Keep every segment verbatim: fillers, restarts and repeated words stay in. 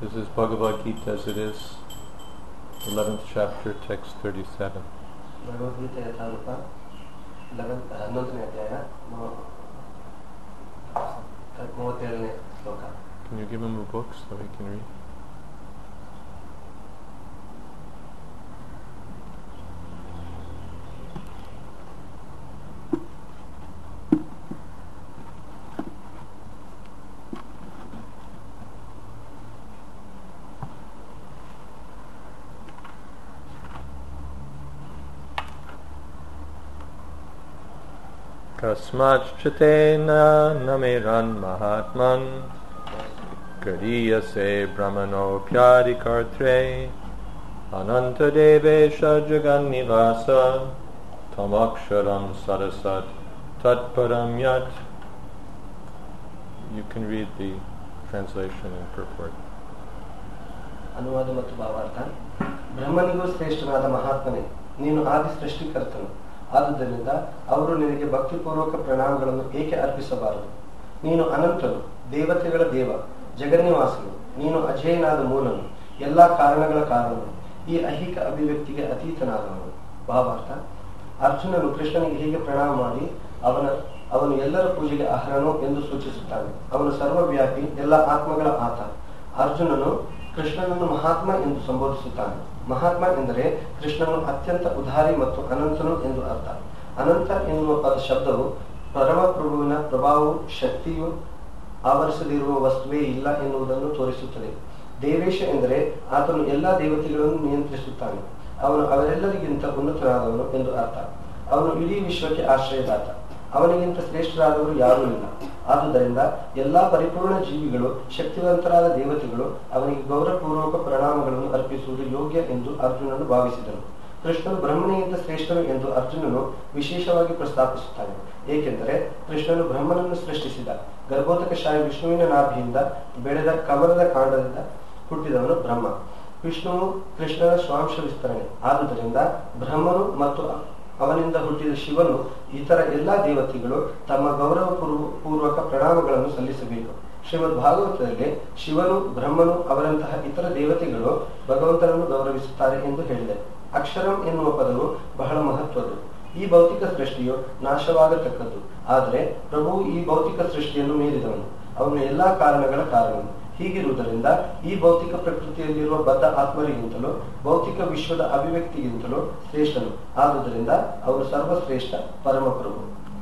This is Bhagavad Gita as it is, eleventh chapter, text thirty-seven. Bhagavad Gita Yatharupa, ಹನ್ನೊಂದನೇ ಅಧ್ಯಾಯ ಮೂವತ್ತೇಳನೇ ಶ್ಲೋಕ. Can you give him a book so he can read? Kasmachchatena namiran mahatman Gadiyase brahmano pyadikartre Ananta devesha jagannivasa Tamaksharam sarasat tatparam yat. You can read the translation and purport. ಅನುವಾದ ಮತ್ತು ಭಾವಾರ್ಥ. ಬ್ರಹ್ಮನಿಗೂ ಶ್ರೇಷ್ಠನಾದ ಮಹಾತ್ಮನೇ, ನೀನು ಆದಿ ಸೃಷ್ಟಿಕರ್ತನು. ಆದುದರಿಂದ ಅವರು ನಿನಗೆ ಭಕ್ತಿಪೂರ್ವಕ ಪ್ರಣಾಮಗಳನ್ನು ಏಕೆ ಅರ್ಪಿಸಬಾರದು? ನೀನು ಅನಂತನು, ದೇವತೆಗಳ ದೇವ, ಜಗನ್ನಿವಾಸನು, ನೀನು ಅಜೇಯನಾದ ಮೂಲನು, ಎಲ್ಲಾ ಕಾರಣಗಳ ಕಾರಣನು, ಈ ಐಹಿಕ ಅಭಿವ್ಯಕ್ತಿಗೆ ಅತೀತನಾದವನು. ಭಾವಾರ್ಥ. ಅರ್ಜುನನು ಕೃಷ್ಣನಿಗೆ ಹೀಗೆ ಪ್ರಣಾಮ ಮಾಡಿ ಅವನ ಅವನು ಎಲ್ಲರ ಪೂಜೆಗೆ ಅರ್ಹನು ಎಂದು ಸೂಚಿಸುತ್ತಾನೆ. ಅವನು ಸರ್ವವ್ಯಾಪಿ, ಎಲ್ಲ ಆತ್ಮಗಳ ಆತ. ಅರ್ಜುನನು ಕೃಷ್ಣನನ್ನು ಮಹಾತ್ಮ ಎಂದು ಸಂಬೋಧಿಸುತ್ತಾನೆ. ಮಹಾತ್ಮ ಎಂದರೆ ಕೃಷ್ಣನು ಅತ್ಯಂತ ಉದಾರಿ ಮತ್ತು ಅನಂತನು ಎಂದು ಅರ್ಥ. ಅನಂತ ಎನ್ನುವ ಪದ ಶಬ್ದವು ಪರಮಪ್ರಭುವಿನ ಪ್ರಭಾವವು ಶಕ್ತಿಯು ಆವರಿಸದಿರುವ ವಸ್ತುವೇ ಇಲ್ಲ ಎನ್ನುವುದನ್ನು ತೋರಿಸುತ್ತದೆ. ದೇವೇಶ ಎಂದರೆ ಆತನು ಎಲ್ಲಾ ದೇವತೆಗಳನ್ನು ನಿಯಂತ್ರಿಸುತ್ತಾನೆ. ಅವನು ಅವರೆಲ್ಲರಿಗಿಂತ ಉನ್ನತನಾದವನು ಎಂದು ಅರ್ಥ. ಅವನು ಇಡೀ ವಿಶ್ವಕ್ಕೆ ಆಶ್ರಯದಾತ. ಅವನಿಗಿಂತ ಶ್ರೇಷ್ಠರಾದವರು ಯಾರೂ ಇಲ್ಲ. ಆದುದರಿಂದ ಎಲ್ಲಾ ಪರಿಪೂರ್ಣ ಜೀವಿಗಳು, ಶಕ್ತಿವಂತರಾದ ದೇವತೆಗಳು ಅವನಿಗೆ ಗೌರವಪೂರ್ವಕ ಪ್ರಣಾಮಗಳನ್ನು ಅರ್ಪಿಸುವುದು ಯೋಗ್ಯ ಎಂದು ಅರ್ಜುನನು ಭಾವಿಸಿದನು. ಕೃಷ್ಣನು ಬ್ರಹ್ಮನಿಗಿಂತ ಶ್ರೇಷ್ಠನು ಎಂದು ಅರ್ಜುನನು ವಿಶೇಷವಾಗಿ ಪ್ರಸ್ತಾಪಿಸುತ್ತಾನೆ. ಏಕೆಂದರೆ ಕೃಷ್ಣನು ಬ್ರಹ್ಮನನ್ನು ಸೃಷ್ಟಿಸಿದ. ಗರ್ಭೋದಕಶಾಹಿ ವಿಷ್ಣುವಿನ ನಾಭಿಯಿಂದ ಬೆಳೆದ ಕಮಲದ ಕಾಂಡದಿಂದ ಹುಟ್ಟಿದವನು ಬ್ರಹ್ಮ. ವಿಷ್ಣುವು ಕೃಷ್ಣನ ಸ್ವಾಂಶ ವಿಸ್ತರಣೆ. ಆದುದರಿಂದ ಬ್ರಹ್ಮನು ಮತ್ತು ಅವನಿಂದ ಹುಟ್ಟಿದ ಶಿವನು ಇತರ ಎಲ್ಲಾ ದೇವತೆಗಳು ತಮ್ಮ ಗೌರವ ಪೂರ್ವಕ ಪ್ರಣಾಮಗಳನ್ನು ಸಲ್ಲಿಸಬೇಕು. ಶ್ರೀಮದ್ ಭಾಗವತದಲ್ಲಿ ಶಿವನು, ಬ್ರಹ್ಮನು ಅವರಂತಹ ಇತರ ದೇವತೆಗಳು ಭಗವಂತನನ್ನು ಗೌರವಿಸುತ್ತಾರೆ ಎಂದು ಹೇಳಿದೆ. ಅಕ್ಷರಂ ಎನ್ನುವ ಪದವು ಬಹಳ ಮಹತ್ವದ್ದು. ಈ ಭೌತಿಕ ಸೃಷ್ಟಿಯು ನಾಶವಾಗತಕ್ಕದ್ದು. ಆದರೆ ಪ್ರಭುವು ಈ ಭೌತಿಕ ಸೃಷ್ಟಿಯನ್ನು ಮೀರಿದವನು. ಅವನು ಎಲ್ಲಾ ಕಾರಣಗಳ ಕಾರಣನು. ಹೀಗಿರುವುದರಿಂದ ಈ ಭೌತಿಕ ಪ್ರಕೃತಿಯಲ್ಲಿರುವ ಬದ್ಧ ಆತ್ಮರಿಗಿಂತಲೂ ಭೌತಿಕ ವಿಶ್ವದ ಅಭಿವ್ಯಕ್ತಿಗಿಂತಲೂ ಶ್ರೇಷ್ಠನು. ಆದುದರಿಂದ ಅವನು ಸರ್ವಶ್ರೇಷ್ಠ ಪರಮಪ್ರಭು.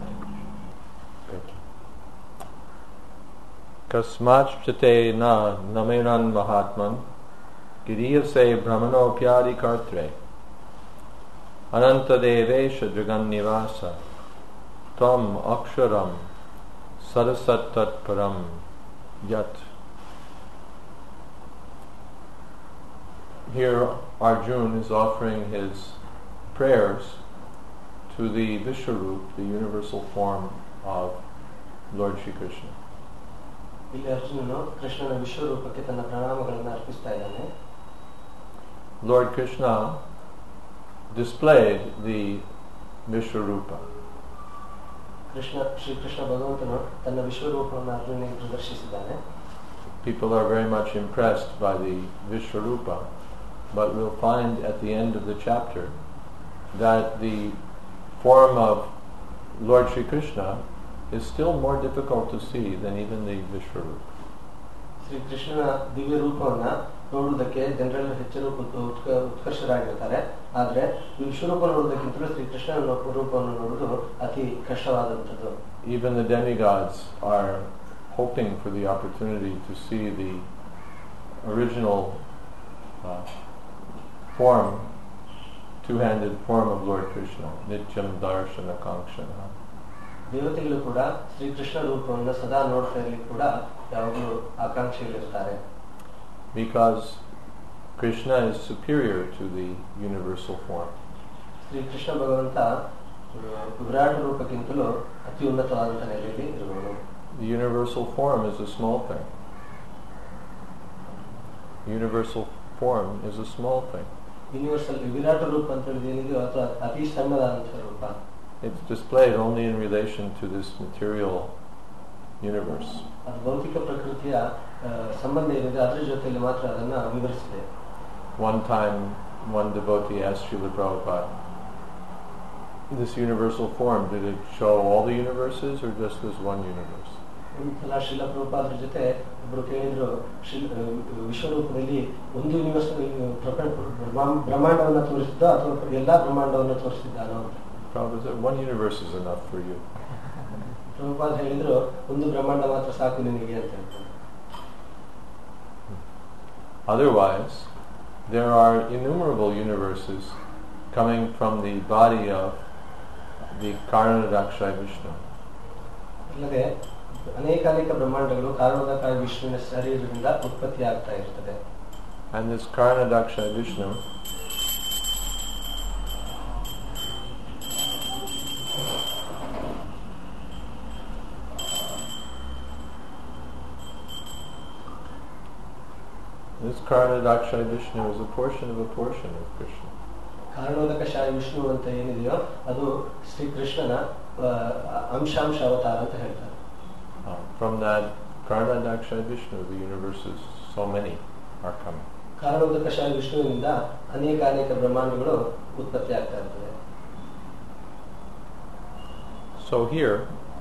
Kasmachchate na namiran mahatman Giriyase brahmanopyadi kartre Ananta devesha jagannivasa Tam aksharam sarasat tatparam yat. Here Arjuna is offering his prayers to the Vishwarup, the universal form of Lord Shri Krishna. ಇಲ್ಲಿ ಅರ್ಜುನನು ಕೃಷ್ಣನ ವಿಶ್ವರೂಪಕ್ಕೆ ತನ್ನ ಪ್ರಣಾಮಗಳನ್ನು ಅರ್ಪಿಸ್ತಾ ಇದ್ದಾನೆ. Lord Krishna displayed the Vishwarupa. Krishna Shri Krishna ಭಗವಂತನು ತನ್ನ ವಿಶ್ವರೂಪವನ್ನು ಅರ್ಜುನನಿಗೆ ಪ್ರದರ್ಶಿಸಿದ್ದಾನೆ. People are very much impressed by the Vishwarupa, but we'll find at the end of the chapter that the form of Lord Shri Krishna is still more difficult to see than even the Vishwarupa. Shri ಕೃಷ್ಣನ ದಿವ್ಯ ರೂಪವನ್ನ ನೋಡುವುದಕ್ಕೆ ಜನರೆಲ್ಲ ಹೆಚ್ಚು ಉತ್ಕರ್ಷರಾಗಿರ್ತಾರೆ. ಆದ್ರೆ ವಿಶ್ವರೂಪ ನೋಡುವುದಕ್ಕಿಂತಲೂ ಶ್ರೀ ಕೃಷ್ಣನ ರೂಪವನ್ನು ನೋಡುವುದು ಅತಿ ಕಷ್ಟವಾದಂಥದ್ದು. Even the demigods are hoping for the opportunity to see the original uh, form, two-handed form of Lord Krishna, Nityam Darshana Kankshana. ದೇವತೆಗಳು ಕೂಡ ಶ್ರೀಕೃಷ್ಣ ರೂಪವನ್ನು ಸದಾ ನೋಡ್ತಾ ಇರಲಿ ಕೂಡ ಯಾವಾಗಲೂ ಆಕಾಂಕ್ಷೆಗಳಿರ್ತಾರೆ. Because Krishna is superior to the universal form. Shri Krishna ಭಗವಂತ ವಿರಾಟ ರೂಪಕ್ಕಿಂತಲೂ ಅತಿ ಉನ್ನತವಾದಂತಹ ನೆಲೆಯಲ್ಲಿ ಇರುವನು. The universal form is a small thing. Universal form is a small thing. Universal ವಿರಾಟ ರೂಪ ಅಂತ ಹೇಳಿದ್ರೆ ಅಥವಾ ಅತಿ ಸಣ್ಣದಾದಂತಹ ರೂಪ. It's displayed only in relation to this material universe. ಅದು ಭೌತಿಕ ಪ್ರಕೃತಿಯ ಸಂಬಂಧ ಏನಿದೆ ಅದರ ಜೊತೆಯಲ್ಲಿ ಮಾತ್ರ ಅದನ್ನು ವಿವರಿಸಿದೆ. One time, one devotee asked Srila Prabhupada, this universal form, did it show all the universes or just this one universe? ಒಂದ್ಸಲ ಶ್ರೀಲ ಪ್ರಭುಪಾದರ ಜೊತೆ ಒಬ್ರು ಕೇಳಿದ್ರು, ವಿಶ್ವರೂಪದಲ್ಲಿ ಒಂದು ಯೂನಿವರ್ಸ್ ಬ್ರಹ್ಮಾಂಡವನ್ನು ತೋರಿಸಿದ್ದ ಅಥವಾ ಎಲ್ಲಾ ಬ್ರಹ್ಮಾಂಡವನ್ನು ತೋರಿಸಿದ್ದಾನೋ ಅಂತ. Prabhupada said, one universe is enough for you. Prabhupada ಹೇಳಿದ್ರು, ಒಂದು ಬ್ರಹ್ಮಾಂಡ ಮಾತ್ರ ಸಾಕು ನಿನಗೆ ಅಂತ ಹೇಳ್ತಾರೆ. Otherwise, there are innumerable universes coming from the body of the Karanadaksha Vishnu. ಅಲ್ಲದೆ ಅನೇಕಾನೇಕ ಬ್ರಹ್ಮಾಂಡಗಳು ಕಾರಣೋದಕ ವಿಷ್ಣುವಿನ ಶರೀರದಿಂದ ಉತ್ಪತ್ತಿ ಆಗ್ತಾ ಇರ್ತದೆ. And this Karanadaksha Vishnu This Karanadaksha Vishnu is a portion of a portion of Krishna. ಕಾರಣೋದಕ ಶಾಯಿ ವಿಷ್ಣು ಅಂತ ಏನಿದೆಯೋ ಅದು ಶ್ರೀ ಕೃಷ್ಣನ ಅಂಶಾಂಶ ಅವತಾರ ಅಂತ ಹೇಳ್ತಾರೆ. Uh, from that Karanadaksha Vishnu, the universes, so many are coming. ಕಾರಣೋದಕ ಶಾಯಿ ವಿಷ್ಣುವಿನಿಂದ ಅನೇಕ ಅನೇಕ ಬ್ರಹ್ಮಾಂಡಗಳು ಉತ್ಪತ್ತಿ ಆಗ್ತಾ ಇರ್ತದೆ. So here,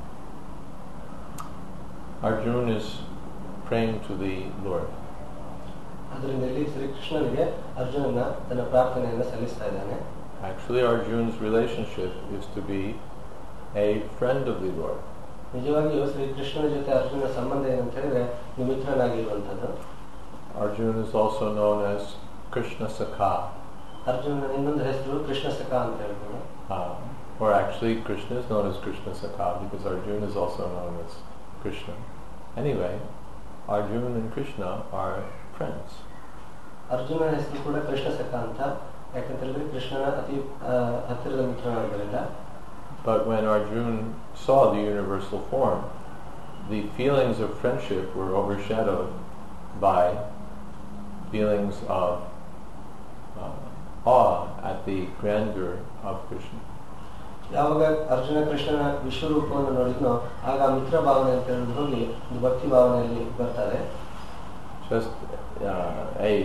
Arjuna is praying to the Lord. ಅದರಿಂದ ಇಲ್ಲಿ ಶ್ರೀ ಕೃಷ್ಣನಿಗೆ ಅರ್ಜುನನ ತನ್ನ ಪ್ರಾರ್ಥನೆಯನ್ನು ಸಲ್ಲಿಸ್ತಾ ಇದ್ದಾನೆ. Actually, Arjuna's relationship is to be a friend of the Lord. ನಿಜವಾಗಿಯೂ ಶ್ರೀ ಕೃಷ್ಣನ ಜೊತೆ ಅರ್ಜುನನ ಸಂಬಂಧ ಏನಂತ ಹೇಳಿದ್ರೆ ಮಿತ್ರನಾಗಿರುವಂಥದ್ದು. Arjuna is also known as Krishna Sakha. ಅರ್ಜುನನ ಇನ್ನೊಂದು ಹೆಸರು ಕೃಷ್ಣ ಸಖ ಅಂತ ಹೇಳ್ತಾರೆ. Uh, or actually, Krishna is known as Krishna Sakha because Arjuna is also known as Krishna. Anyway, Arjuna and Krishna are friends. ಅರ್ಜುನನ ಹೆಸರು ಕೂಡ ಕೃಷ್ಣ ಸಖ ಅಂತ, ಯಾಕಂತ ಹೇಳಿದ್ರೆ ಕೃಷ್ಣನ ಅತಿ ಹತ್ತಿರದ ಮಿತ್ರನಾಗಿದ್ದರಿಂದ. But when Arjuna saw the universal form, the feelings of friendship were overshadowed by feelings of uh, awe at the grandeur of Krishna. ಯಾವಾಗ ಅರ್ಜುನ ಕೃಷ್ಣನ ವಿಶ್ವರೂಪವನ್ನು ನೋಡಿದ್ನೋ ಆಗ ಮಿತ್ರ ಭಾವನೆ ಅಂತ ಹೇಳಿದ್ರು ಹೋಗಿ ಒಂದು ಭಕ್ತಿ ಭಾವನೆಯಲ್ಲಿ ಬರ್ತಾರೆ. Just uh, a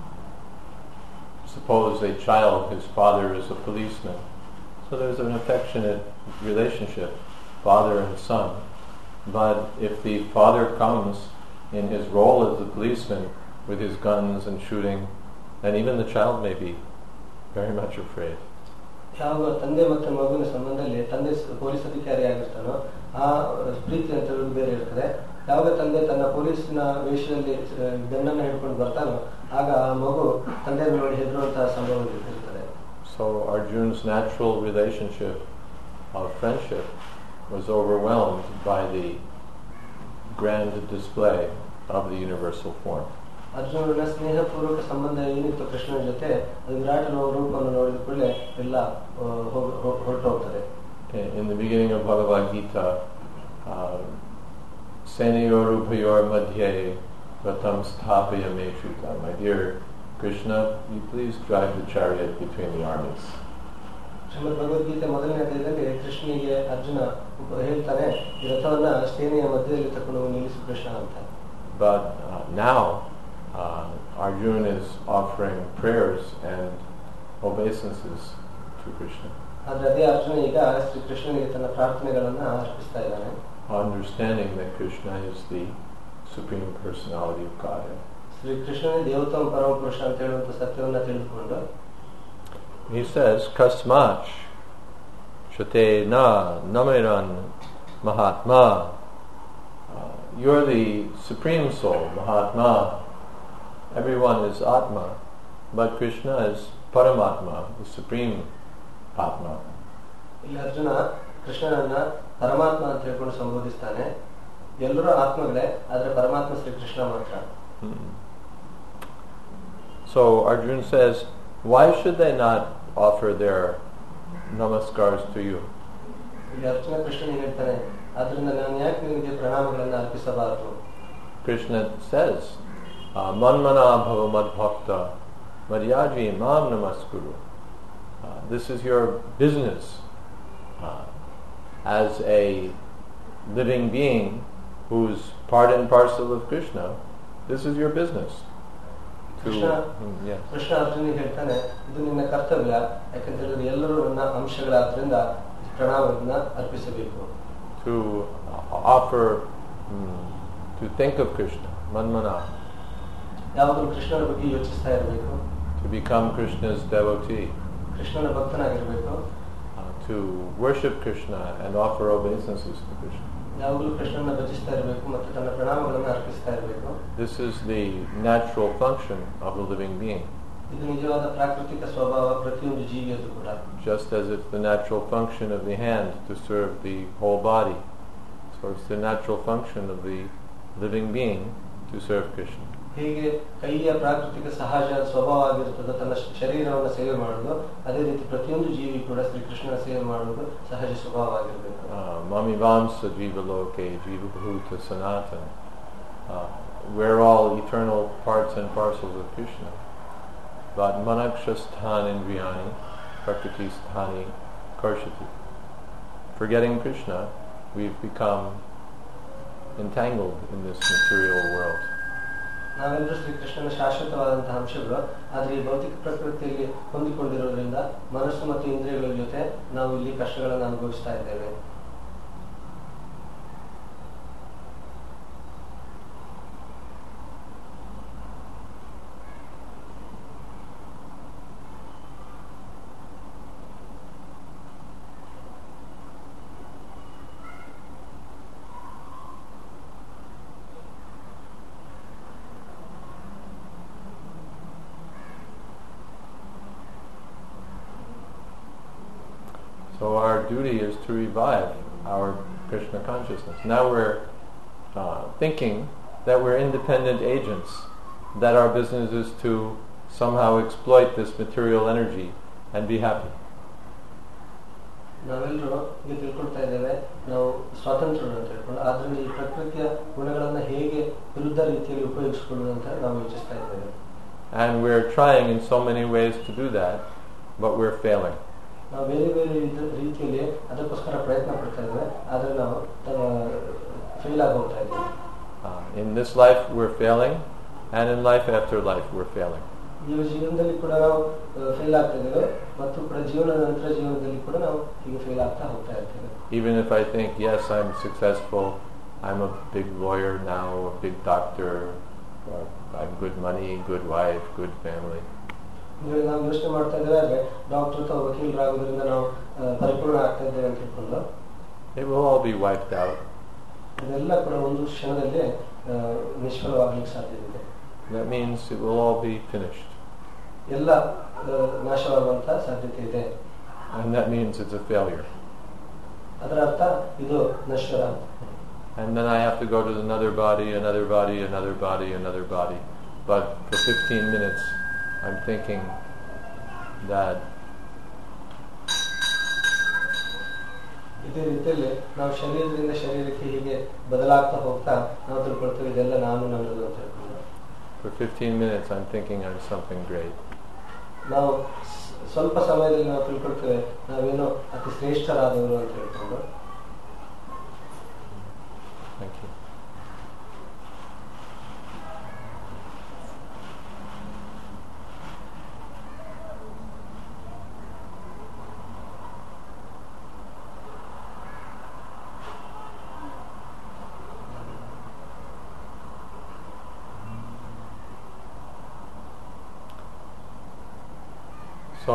suppose a child, his father is a policeman. So there's an affectionate relationship, father and son. But if the father comes in his role as the policeman with his guns and shooting, then even the child may be very much afraid. ಯಾವಾಗ ತಂದೆ ಮತ್ತು ಮಗುವಿನ ಸಂಬಂಧದಲ್ಲಿ ತಂದೆ police ಅಧಿಕಾರಿ ಆಗಿರ್ತಾನೋ ಆ ಪ್ರೀತಿ ಅಂತ ಹೇಳೋದು ಬೇರೆ ಇರ್ತದೆ. ಯಾವಾಗ ತಂದೆ ತನ್ನ ಪೊಲೀಸಿನ ವೇಷದಲ್ಲಿ ಗನ್ನನ್ನು ಹಿಡ್ಕೊಂಡು ಬರ್ತಾನೋ ಆಗ ಆ ಮಗು ತಂದೆಯನ್ನು ನೋಡಿ ಹೆದರುವಂತಹ ಸಂಭವ ಇರ್ತದೆ. So Arjuna's natural relationship of friendship was overwhelmed by the grand display of the universal form. ಅರ್ಜುನನ ಸ್ನೇಹಪೂರ್ವಕ ಸಂಬಂಧ ಏನಿತ್ತು ಕೃಷ್ಣನ ಜೊತೆ ಅದು ವಿರಾಟ ರೂಪವನ್ನು ನೋಡಿದ ಕೂಡಲೇ ಎಲ್ಲ ಹೊರಟೋಗ್ತದೆ. In the beginning of Bhagavad Gita, Senayor Ubhayor Madhye Ratam Sthapaya Meshuta. My dear Krishna, you please drive the chariot between the armies. ಶ್ರೀಮದ್ ಭಗವದ್ಗೀತೆ ಮೊದಲನೇ ಅಧ್ಯಾಯದಲ್ಲಿ ಕೃಷ್ಣನಿಗೆ ಅರ್ಜುನ ಹೇಳ್ತಾನೆ ಈ ರಥವನ್ನ ಸೇನೆಯ ಮಧ್ಯದಲ್ಲಿ ತಕೊಂಡು ನಿಲ್ಲಿಸು ಕೃಷ್ಣ ಅಂತ. But uh, now uh, Arjuna is offering prayers and obeisances to Krishna. ಆದ್ರೆ ಅದೇ ಅರ್ಜುನ ಈಗ ಶ್ರೀ ಕೃಷ್ಣನಿಗೆ ತನ್ನ ಪ್ರಾರ್ಥನೆಗಳನ್ನ ಅರ್ಪಿಸ್ತಾ ಇದ್ದಾನೆ. Understanding that Krishna is the Supreme Personality of Godhead. Shri ಕೃಷ್ಣನೇ ದೇವೋತ್ತಮ ಪರಮ ಪುರುಷ ಅಂತ ಹೇಳುವಂತ ಸತ್ಯವನ್ನ ತಿಳಿದುಕೊಂಡು he says, Kasmach Shate na namiran Mahatma. Uh, you're the Supreme Soul, Mahatma. Everyone is Atma, but Krishna is Paramatma, the Supreme Atma. ಇಲ್ಲಿ ಅರ್ಜುನ ಕೃಷ್ಣನನ್ನ ಪರಮಾತ್ಮ ಅಂತ ಹೇಳ್ಕೊಂಡು ಸಂಬೋಧಿಸ್ತಾನೆ. ಎಲ್ಲರೂ ಆತ್ಮಗಳೇ, ಆದ್ರೆ ಪರಮಾತ್ಮ ಶ್ರೀ ಕೃಷ್ಣ ಮಾತ್ರ. So Arjuna says, why should they not offer their namaskars to you? ಇಲ್ಲಿ ಅರ್ಜುನ ಕೃಷ್ಣನಿಗೆ ಹೇಳ್ತಾನೆ, ಆದ್ರಿಂದ ನಾನು ಯಾಕೆ ನಿನಗೆ ಪ್ರಣಾಮಗಳನ್ನು ಅರ್ಪಿಸಬಾರದು? Krishna says, Manmana bhava madbhakta madhyaji mam namaskuru. This is your business uh, as a living being who's part and parcel of Krishna, this is your business. To, Krishna mm, yes. Krishna ಅರ್ಜುನಿಗೆ ಹೇಳ್ತಾನೆ, ಇದು ನಿನ್ನ ಕರ್ತವ್ಯ, ಯಾಕಂತ ಹೇಳಿದ್ರೆ ಎಲ್ಲರೂ ನನ್ನ ಅಂಶಗಳಾದ್ರಿಂದ ಪ್ರಣಾಮವನ್ನ ಅರ್ಪಿಸಬೇಕು. To offer, mm, to think of Krishna, manmana. ಯಾವಾಗಲೂ ಕೃಷ್ಣನ ಬಗ್ಗೆ ಯೋಚಿಸ್ತಾ ಇರಬೇಕು. To become Krishna's devotee. ಕೃಷ್ಣನ ಭಕ್ತನಾಗಿರಬೇಕು. Uh, to worship Krishna and offer obeisances to Krishna. ಯಾವಾಗಲೂ ಕೃಷ್ಣನ ಭಜಿಸ್ತಾ ಇರಬೇಕು ಮತ್ತು ತನ್ನ ಪ್ರಣಾಮಗಳನ್ನು ಅರ್ಪಿಸ್ತಾ ಇರಬೇಕು. This is the natural function of a living being. ಇದು ನಿಜವಾದ ಪ್ರಾಕೃತಿಕ ಸ್ವಭಾವ ಪ್ರತಿಯೊಂದು ಜೀವಿಯದ್ದು ಕೂಡ. Just as it's the natural function of the hand to serve the whole body, so it's the natural function of the living being to serve Krishna. ಹೀಗೆ ಕೈಯ ಪ್ರಾಕೃತಿಕ ಸಹಜ ಸ್ವಭಾವ ಆಗಿರುತ್ತದೆ ತನ್ನ ಶರೀರವನ್ನು ಸೇವೆ ಮಾಡುವುದು, ಅದೇ ರೀತಿ ಪ್ರತಿಯೊಂದು ಜೀವಿ ಕೂಡ ಶ್ರೀ ಕೃಷ್ಣನ ಸೇವೆ ಮಾಡುವುದು ಸಹಜ ಸ್ವಭಾವ ಆಗಿರಬೇಕು. Mami Vamsa Jiva Loke Jiva Bhuta Sanatana. Uh, we're all eternal parts and parcels of Krishna. But Manakshasthan Indriyani Prakriti Sthani Karshati. Forgetting Krishna, we've become entangled in this material world. ನಾವೆಲ್ಲರೂ ಶ್ರೀಕೃಷ್ಣನ ಶಾಶ್ವತವಾದಂತಹ ಅಂಶಗಳು, ಆದರೆ ಈ ಭೌತಿಕ ಪ್ರಕೃತಿಯಲ್ಲಿ ಹೊಂದಿಕೊಂಡಿರೋದ್ರಿಂದ ಮನಸ್ಸು ಮತ್ತು ಇಂದ್ರಿಯಗಳ ಜೊತೆ ನಾವು ಇಲ್ಲಿ ಕಷ್ಟಗಳನ್ನು ಅನುಭವಿಸ್ತಾ ಇದ್ದೇವೆ. So our duty is to revive our Krishna consciousness. Now we're uh, thinking that we're independent agents, that our business is to somehow exploit this material energy and be happy. ನಾವೆಲ್ಲರೂ ಈಗ ತಿಳ್ಕೊಳ್ತಾ ಇದ್ದೇವೆ ನಾವು ಸ್ವತಂತ್ರರು ಅಂತ ಹೇಳ್ಕೊಂಡು, ಆದ್ರಿಂದ ಈ ಪ್ರಕೃತಿಯ ಗುಣಗಳನ್ನು ಹೇಗೆ ವಿರುದ್ಧ ರೀತಿಯಲ್ಲಿ ಉಪಯೋಗಿಸಿಕೊಳ್ಳುವುದು ಅಂತ ನಾವು ಯೋಚಿಸ್ತಾ ಇದ್ದೇವೆ. And we're trying in so many ways to do that, but we're failing. ನಾವು ಬೇರೆ ಬೇರೆ ರೀತಿಯಲ್ಲಿ ಅದಕ್ಕೋಸ್ಕರ ಪ್ರಯತ್ನ ಪಡ್ತಾ ಇದ್ದೇವೆ, ಆದರೆ ನಾವು ಫೇಲ್ ಆಗಿ ಹೋಗ್ತಾ ಇದ್ದೇವೆ. In this life we're failing, and in life after life we're failing. ಈ ಜೀವನದಲ್ಲಿ ಕೂಡ ನಾವು ಫೇಲ್ ಆಗ್ತಾ ಇದ್ದೇವೆ, ಮತ್ತು ಕೂಡ ಜೀವನದ ನಂತರ ಜೀವನದಲ್ಲಿ ಕೂಡ ನಾವು ಹೀಗೆ ಫೇಲ್ ಆಗ್ತಾ ಹೋಗ್ತಾ ಇರ್ತೇವೆ. Even if I think, yes, I'm successful, I'm a big lawyer now, a big doctor, or I'm good money, good wife, good family. ನಾವು ಯೋಚನೆ ಮಾಡ್ತಾ ಇದ್ದೇವೆ, ಆದರೆ ಡಾಕ್ಟರ್ ಅಥವಾ ವಕೀಲರಾಗೋದ್ರಿಂದ ನಾವು ಪರಿಪೂರ್ಣ ಆಗ್ತಾ ಇದ್ದೇವೆ ಅಂತ ತಿಳ್ಕೊಂಡು, it will all be wiped out. ಇದೆಲ್ಲ ಕೂಡ ಒಂದು ಕ್ಷಣದಲ್ಲಿ ನಿಷ್ಫಲವಾಗಲಿಕ್ಕೆ ಸಾಧ್ಯವಿದೆ. That means it will all be finished. ಎಲ್ಲ ನಾಶವಾಗುವಂತ ಸಾಧ್ಯತೆ ಇದೆ. And that means it's a failure. ಅದರ ಅರ್ಥ ಇದು ನಶ್ವರ. And then I have to go to another body, another body, another body, another body. But for fifteen minutes I'm thinking that ಇದೇ ರೀತಿಯಲ್ಲಿ ನಾವು ಶರೀರದಿಂದ ಶರೀರಕ್ಕೆ ಹೀಗೆ ಬದಲಾಗ್ತಾ ಹೋಗ್ತಾ ನಾವು ತಿಳ್ಕೊಳ್ತೇವೆ ಇದೆಲ್ಲ ನಾನು ನನ್ನದು ಅಂತ ಹೇಳ್ಕೊಂಡು. For fifteen minutes I'm thinking I'm something great. ನಾವು ಸ್ವಲ್ಪ ಸಮಯದಲ್ಲಿ ನಾವು ತಿಳ್ಕೊಳ್ತೇವೆ ನಾವೇನೋ ಅತಿ ಶ್ರೇಷ್ಠರಾದವರು ಅಂತ ಹೇಳ್ಕೊಂಡು. Thank you. So,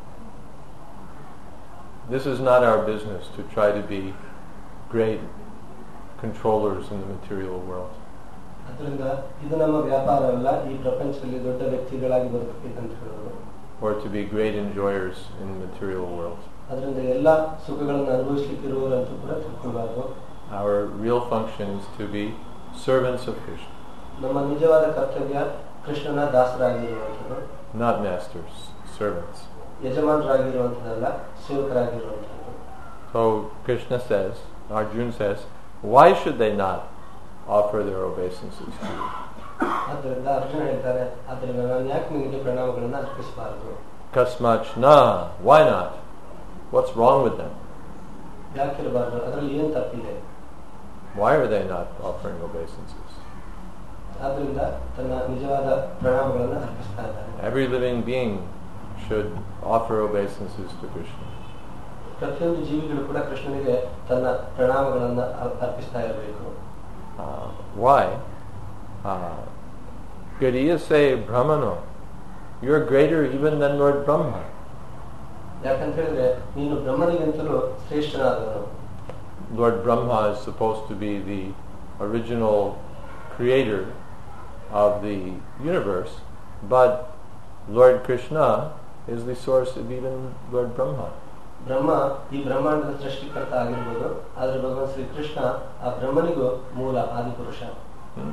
this is not our business to try to be great controllers in the material world. ಅದರಿಂದ ಇದು ನಮ್ಮ ವ್ಯಾಪಾರವಲ್ಲ, ಈ ಪ್ರಪಂಚದಲ್ಲಿ ದೊಡ್ಡ ವ್ಯಕ್ತಿಗಳಾಗಿ ಬದುಕಬೇಕಂತ ಹೇಳೋದು. Or to be great enjoyers in the material world. ಅದರಿಂದ ಎಲ್ಲ ಸುಖಗಳನ್ನು ಅನುಭವಿಸಲಿಕ್ಕಿರುವರು ಅಂತ ಕೂಡ ತಿಳ್ಕೊಬಾರದು. Our real function is to be servants of Krishna. ನಮ್ಮ ನಿಜವಾದ ಕರ್ತವ್ಯ ಕೃಷ್ಣನ ದಾಸರಾಗಿರುವಂಥದ್ದು. Not masters, servants. ಯಜಮಾನರಾಗಿರುವಂಥದ್ದಲ್ಲ, ಸೇವಕರಾಗಿರುವಂಥದ್ದು. So Krishna says, Arjuna says, why should they not offer their obeisances to you? ಆದ್ದರಿಂದ ಅರ್ಜುನ ಹೇಳ್ತಾರೆ, ಆದ್ದರಿಂದ ನಾನು ಯಾಕೆ ನಿನಗೆ ಪ್ರಣಾಮಗಳನ್ನು ಅರ್ಪಿಸಬಾರದು? Kasmach na, why not? What's wrong with them? ಯಾಕಿರಬಾರದು? ಅದರಲ್ಲಿ ಏನು ತಪ್ಪಿದೆ? Why are they not offering obeisances? ಆದ್ದರಿಂದ ತನ್ನ ನಿಜವಾದ ಪ್ರಣಾಮಗಳನ್ನು ಅರ್ಪಿಸ್ತಾ ಇದ್ದಾರೆ. Every living being should offer obeisances to Krishna. ಪ್ರತಿಯೊಂದು ಜೀವಿಗಳು ಕೂಡ ಕೃಷ್ಣನಿಗೆ ತನ್ನ ಪ್ರಣಾಮಗಳನ್ನು ಅರ್ಪಿಸ್ತಾ ಇರಬೇಕು. Uh, why? Uh, Gadiya say, Brahmano, you're greater even than Lord Brahma. ಯಾಕಂತ ಹೇಳಿದ್ರೆ ನೀನು ಬ್ರಹ್ಮನಿಗಿಂತಲೂ ಶ್ರೇಷ್ಠನಾದವನು. Lord Brahma is supposed to be the original creator of the universe, but Lord Krishna is the source of even Lord Brahma. ಬ್ರಹ್ಮ ಈ ಬ್ರಹ್ಮಾಂಡದ ಸೃಷ್ಟಿಕರ್ತ ಆಗಿರ್ಬೋದು, ಆದರೆ ಭಗವಾನ್ ಶ್ರೀ ಕೃಷ್ಣ ಆ ಬ್ರಹ್ಮನಿಗೂ ಮೂಲ Adipurush. Hmm.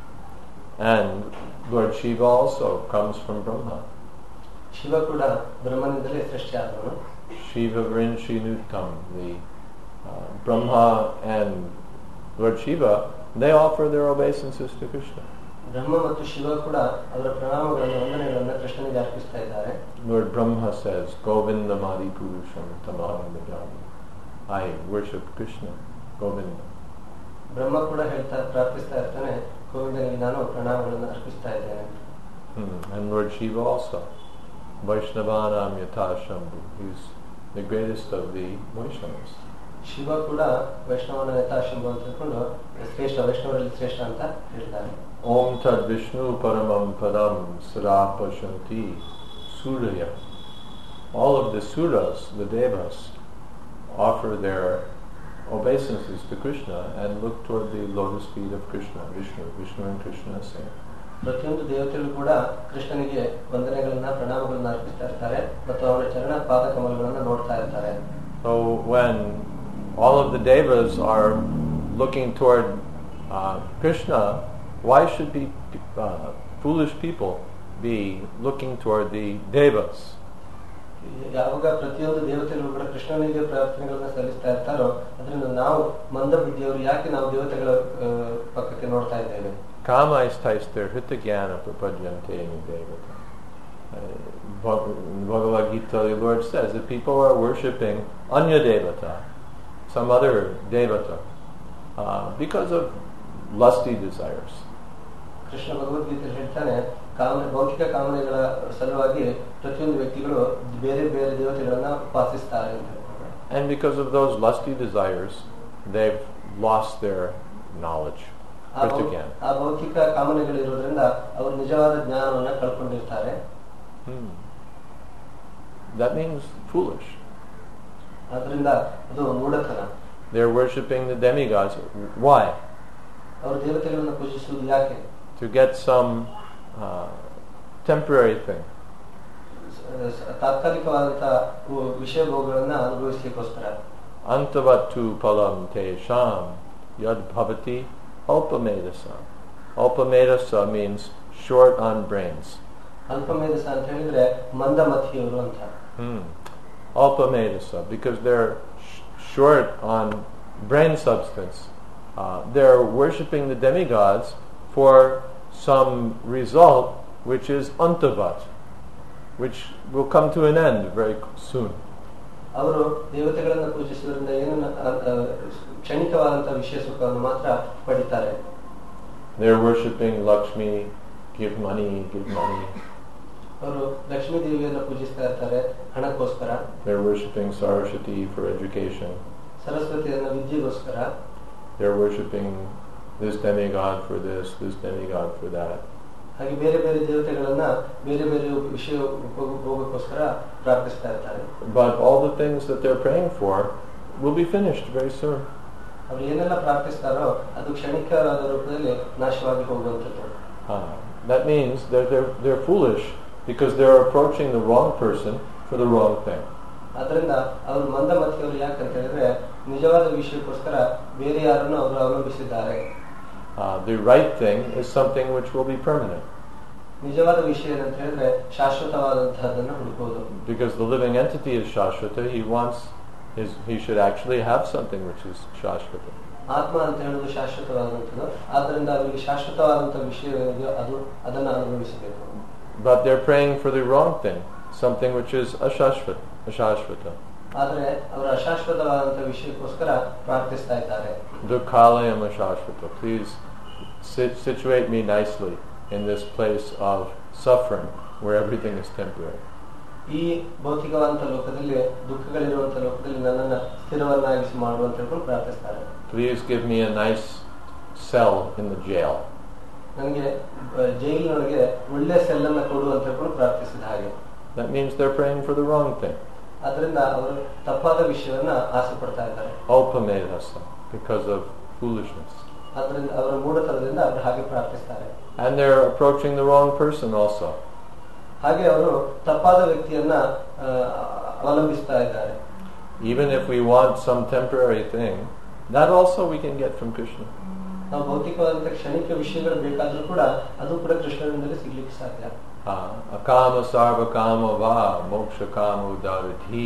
And Lord Shiva also comes from Brahma. Shiva ಕೂಡ ಬ್ರಹ್ಮನಿಂದಲೇ ಸೃಷ್ಟಿಯಾದವನು. Shiva Vrinshinutam, the uh, Brahma and Lord Shiva, they offer their obeisances to Krishna. ಬ್ರಹ್ಮ ಮತ್ತು ಶಿವ ಕೂಡ ಅವರ ಪ್ರಣಾಮಗಳನ್ನು ವಂದನೆಗಳನ್ನು ಕೃಷ್ಣನಿಗೆ ಅರ್ಪಿಸ್ತಾ ಇದ್ದಾರೆ. Lord Brahma says, Govinda Madi Purusham Tamaham Bhajami. I worship Krishna, Govinda. ಬ್ರಹ್ಮ ಕೂಡ ಹೇಳ್ತಾ ಪ್ರಾರ್ಥಿಸ್ತಾ ಇರ್ತಾನೆ, ಗೋವಿಂದನಿಗೆ ನಾನು ಪ್ರಣಾಮಗಳನ್ನು ಅರ್ಪಿಸ್ತಾ ಇದ್ದೇನೆ. Hmm. And Lord Shiva also. Vaishnavanam Yatha Shambhu. He's the greatest of the Vaishnavas. Shiva ಕೂಡ ವೈಷ್ಣವನ ಯಥಾಶಂಭು ಅಂತ ಹೇಳ್ಕೊಂಡು ಶ್ರೇಷ್ಠ ವೈಷ್ಣವರಲ್ಲಿ ಶ್ರೇಷ್ಠ ಅಂತ ಹೇಳ್ತಾರೆ. Om Tad Vishnu Paramam Padam Sarapashanti Surya. All of the suras, the devas, offer their obeisances to Krishna and look toward the lotus feet of Krishna, Vishnu, Vishnu and Krishna same. ಪ್ರತಿಯೊಂದು ದೇವತೆಗಳು ಕೂಡ ಕೃಷ್ಣನಿಗೆ ವಂದನೆಗಳನ್ನ ಪ್ರಣಾಮಗಳನ್ನ ಅರ್ಪಿಸ್ತಾ ಇರ್ತಾರೆ ಮತ್ತು ಅವರ ಚರಣ ಪಾದ ಕಮಲಗಳನ್ನು ನೋಡ್ತಾ ಇರ್ತಾರೆ. So when all of the devas are looking toward uh, Krishna, why should be uh, foolish people be looking toward the devas? ಯಾವಾಗ ಪ್ರತಿಯೊಂದು ದೇವತೆಗಳು ಕೂಡ ಕೃಷ್ಣನಿಗೆ ಪ್ರಾರ್ಥನೆಗಳನ್ನ ಸಲ್ಲಿಸ್ತಾ ಇರ್ತಾರೋ ಅದರಿಂದ ನಾವು ಮಂದ ಬುದ್ಧಿಯವರು ಯಾಕೆ ನಾವು ದೇವತೆಗಳ ಪಕ್ಕಕ್ಕೆ ನೋಡ್ತಾ ಇದ್ದೇವೆ? Kama istaistir hitagyana prapadyante devata. Bhagavad Gita, the Lord says that people are worshipping Anya Devata, some other Devata, uh, because of lusty desires. Krishna Bhagavad Gita ಹೇಳ್ತಾನೆ, ಕಾಮನೆ ಭೌತಿಕ ಕಾಮನೆಗಳ ಸಲುವಾಗಿ ಪ್ರತಿಯೊಂದು ವ್ಯಕ್ತಿಗಳು ಬೇರೆ ಬೇರೆ ದೇವತೆಗಳನ್ನ ಉಪಾಸಿಸ್ತಾರೆ ಅಂತ. And because of those lusty desires, they've lost their knowledge. ಆ ಭೌತಿಕ ಕಾಮನೆಗಳಿರೋದ್ರಿಂದ ಅವರು ನಿಜವಾದ ಜ್ಞಾನವನ್ನ ಕಳ್ಕೊಂಡಿರ್ತಾರೆ. Hmm. That means foolish. ಅದರಿಂದ ಅದು ಮೂಢತನ. They're worshipping the demigods. Why? ಅವರು ದೇವತೆಗಳನ್ನು ಪೂಜಿಸುವುದು ಯಾಕೆ? To get some uh, temporary thing. ತಾತ್ಕಾಲಿಕವಾದಂತಹ ವಿಷಯ ಭೋಗಗಳನ್ನ ಅನುಭವಿಸಲಿಕ್ಕೋಸ್ಕರ. Antavattu palam te sham yad bhavati alpamedasa. Alpamedasa means short on brains. ಅಲ್ಪಮೇಧಸ ಅಂತ ಹೇಳಿದ್ರೆ ಮಂದಮತಿಯವರು ಅಂತ. Hmm. Alpamedasa, because they're sh- short on brain substance. Uh, they're worshipping the demigods for some result which is antavat, which will come to an end very soon. ಅವರು ದೇವತೆಗಳನ್ನು ಪೂಜಿಸುವುದರಿಂದ ಏನು ಕ್ಷಣಿಕವಾದಂತಹ ವಿಷಯ ಸುಖವನ್ನು ಮಾತ್ರ ಪಡಿತಾರೆ. They're worshipping Lakshmi, give money, give money. ಅವರು ಲಕ್ಷ್ಮೀ ದೇವಿಯನ್ನು ಪೂಜಿಸ್ತಾ ಇರ್ತಾರೆ ಹಣಕ್ಕೋಸ್ಕರ. They're worshipping Saraswati for education. ಸರಸ್ವತಿಯನ್ನು ವಿದ್ಯೆಗೋಸ್ಕರ. They're worshipping this demigod for this, this demigod for that. ಹಾಗೆ ಬೇರೆ ಬೇರೆ ದೇವತೆಗಳನ್ನ ಬೇರೆ ಬೇರೆ ವಿಷಯ ಭೋಗಕ್ಕೋಸ್ಕರ ಪ್ರಾರ್ಥಿಸ್ತಾ ಇರ್ತಾರೆ. But all the things that they're praying for will be finished very soon. ಅವರು ಏನೆಲ್ಲ ಪ್ರಾರ್ಥಿಸ್ತಾರೋ ಅದು ಕ್ಷಣಿಕವಾದ ರೂಪದಲ್ಲಿ ನಾಶವಾಗಿ ಹೋಗುವಂಥದ್ದು. Uh, that means that they're they're foolish because they're approaching the wrong person for the wrong thing. ಅದರಿಂದ ಅವರು ಮಂದಮತಿಯವರು ಯಾಕಂತ ಹೇಳಿದ್ರೆ ನಿಜವಾದ ವಿಷಯಕ್ಕೋಸ್ಕರ ಬೇರೆ ಯಾರನ್ನು ಅವರು ಅವಲಂಬಿಸಿದ್ದಾರೆ. Uh, the right thing is something which will be permanent. ನಿಜವಾದ ವಿಷಯ ಏನಂತ ಹೇಳಿದ್ರೆ ಶಾಶ್ವತವಾದಂತಹದನ್ನು ಹುಡುಕುವುದು. Because the living entity is shashvata, he wants his he should actually have something which is shashvata. ಆತ್ಮ ಅಂತ ಹೇಳುವುದು ಶಾಶ್ವತವಾದಂಥದ್ದು. ಆದ್ದರಿಂದ ಅವರಿಗೆ ಶಾಶ್ವತವಾದಂತಹ ವಿಷಯ ಏನಿದೆಯೋ ಅದು ಅದನ್ನು ಅನುಭವಿಸಬೇಕು. But they're praying for the wrong thing, something which is ashashvata. ashashvata. ಆದರೆ ಅವರು ಅಶಾಶ್ವತವಾದಂತಹ ವಿಷಯಕ್ಕೋಸ್ಕರ ಪ್ರಾರ್ಥಿಸ್ತಾ ಇದ್ದಾರೆ. Dukhalayam ashashvata. Please sit, situate me nicely in this place of suffering where everything is temporary. ಈ ಭೌತಿಕವಾದಂತಹ ಲೋಕದಲ್ಲಿ ದುಃಖಗಳಿರುವಂತಹ ಲೋಕದಲ್ಲಿ ನನ್ನನ್ನು ಸ್ಥಿರವನ್ನಾಗಿಸಿ ಮಾಡು ಅಂತ ಹೇಳ್ಕೊಂಡು ಪ್ರಾರ್ಥಿಸ್ತಾರೆ. Please give me a nice cell in the jail. ನನಗೆ ಜೈಲಿನೊಳಗೆ ಒಳ್ಳೆ ಸೆಲ್ ಅನ್ನು ಕೊಡು ಅಂತ ಹೇಳ್ಕೊಂಡು ಪ್ರಾರ್ಥಿಸಿದ ಹಾಗೆ. That means they're praying for the wrong thing. ಅದರಿಂದ ಅವರು ತಪ್ಪಾದ ವಿಷಯವನ್ನ ಆಸೆ ಪಡ್ತಾ ಇದ್ದಾರೆ. Alpamedhasa, because of foolishness. ಅದರಿಂದ ಅವರ ಮೂಢತನದಿಂದ ಅವರು ಹಾಗೆ ಪ್ರಾರ್ಥಿಸ್ತಾರೆ. And they're approaching the wrong person also. ಹಾಗೆ ಅವರು ತಪ್ಪಾದ ವ್ಯಕ್ತಿಯನ್ನ ಅವಲಂಬಿಸ್ತಾ ಇದ್ದಾರೆ. Even if we want some temporary thing, that also we can get from Krishna. ನಾವು ಭೌತಿಕವಾದಂತಹ ಕ್ಷಣಿಕ ವಿಷಯಗಳು ಬೇಕಾದ್ರೂ ಕೂಡ ಅದು ಕೂಡ ಕೃಷ್ಣನಿಂದಲೇ ಸಿಗ್ಲಿಕ್ಕೆ ಸಾಧ್ಯ. Akama sarva kama va moksha kama udaradhi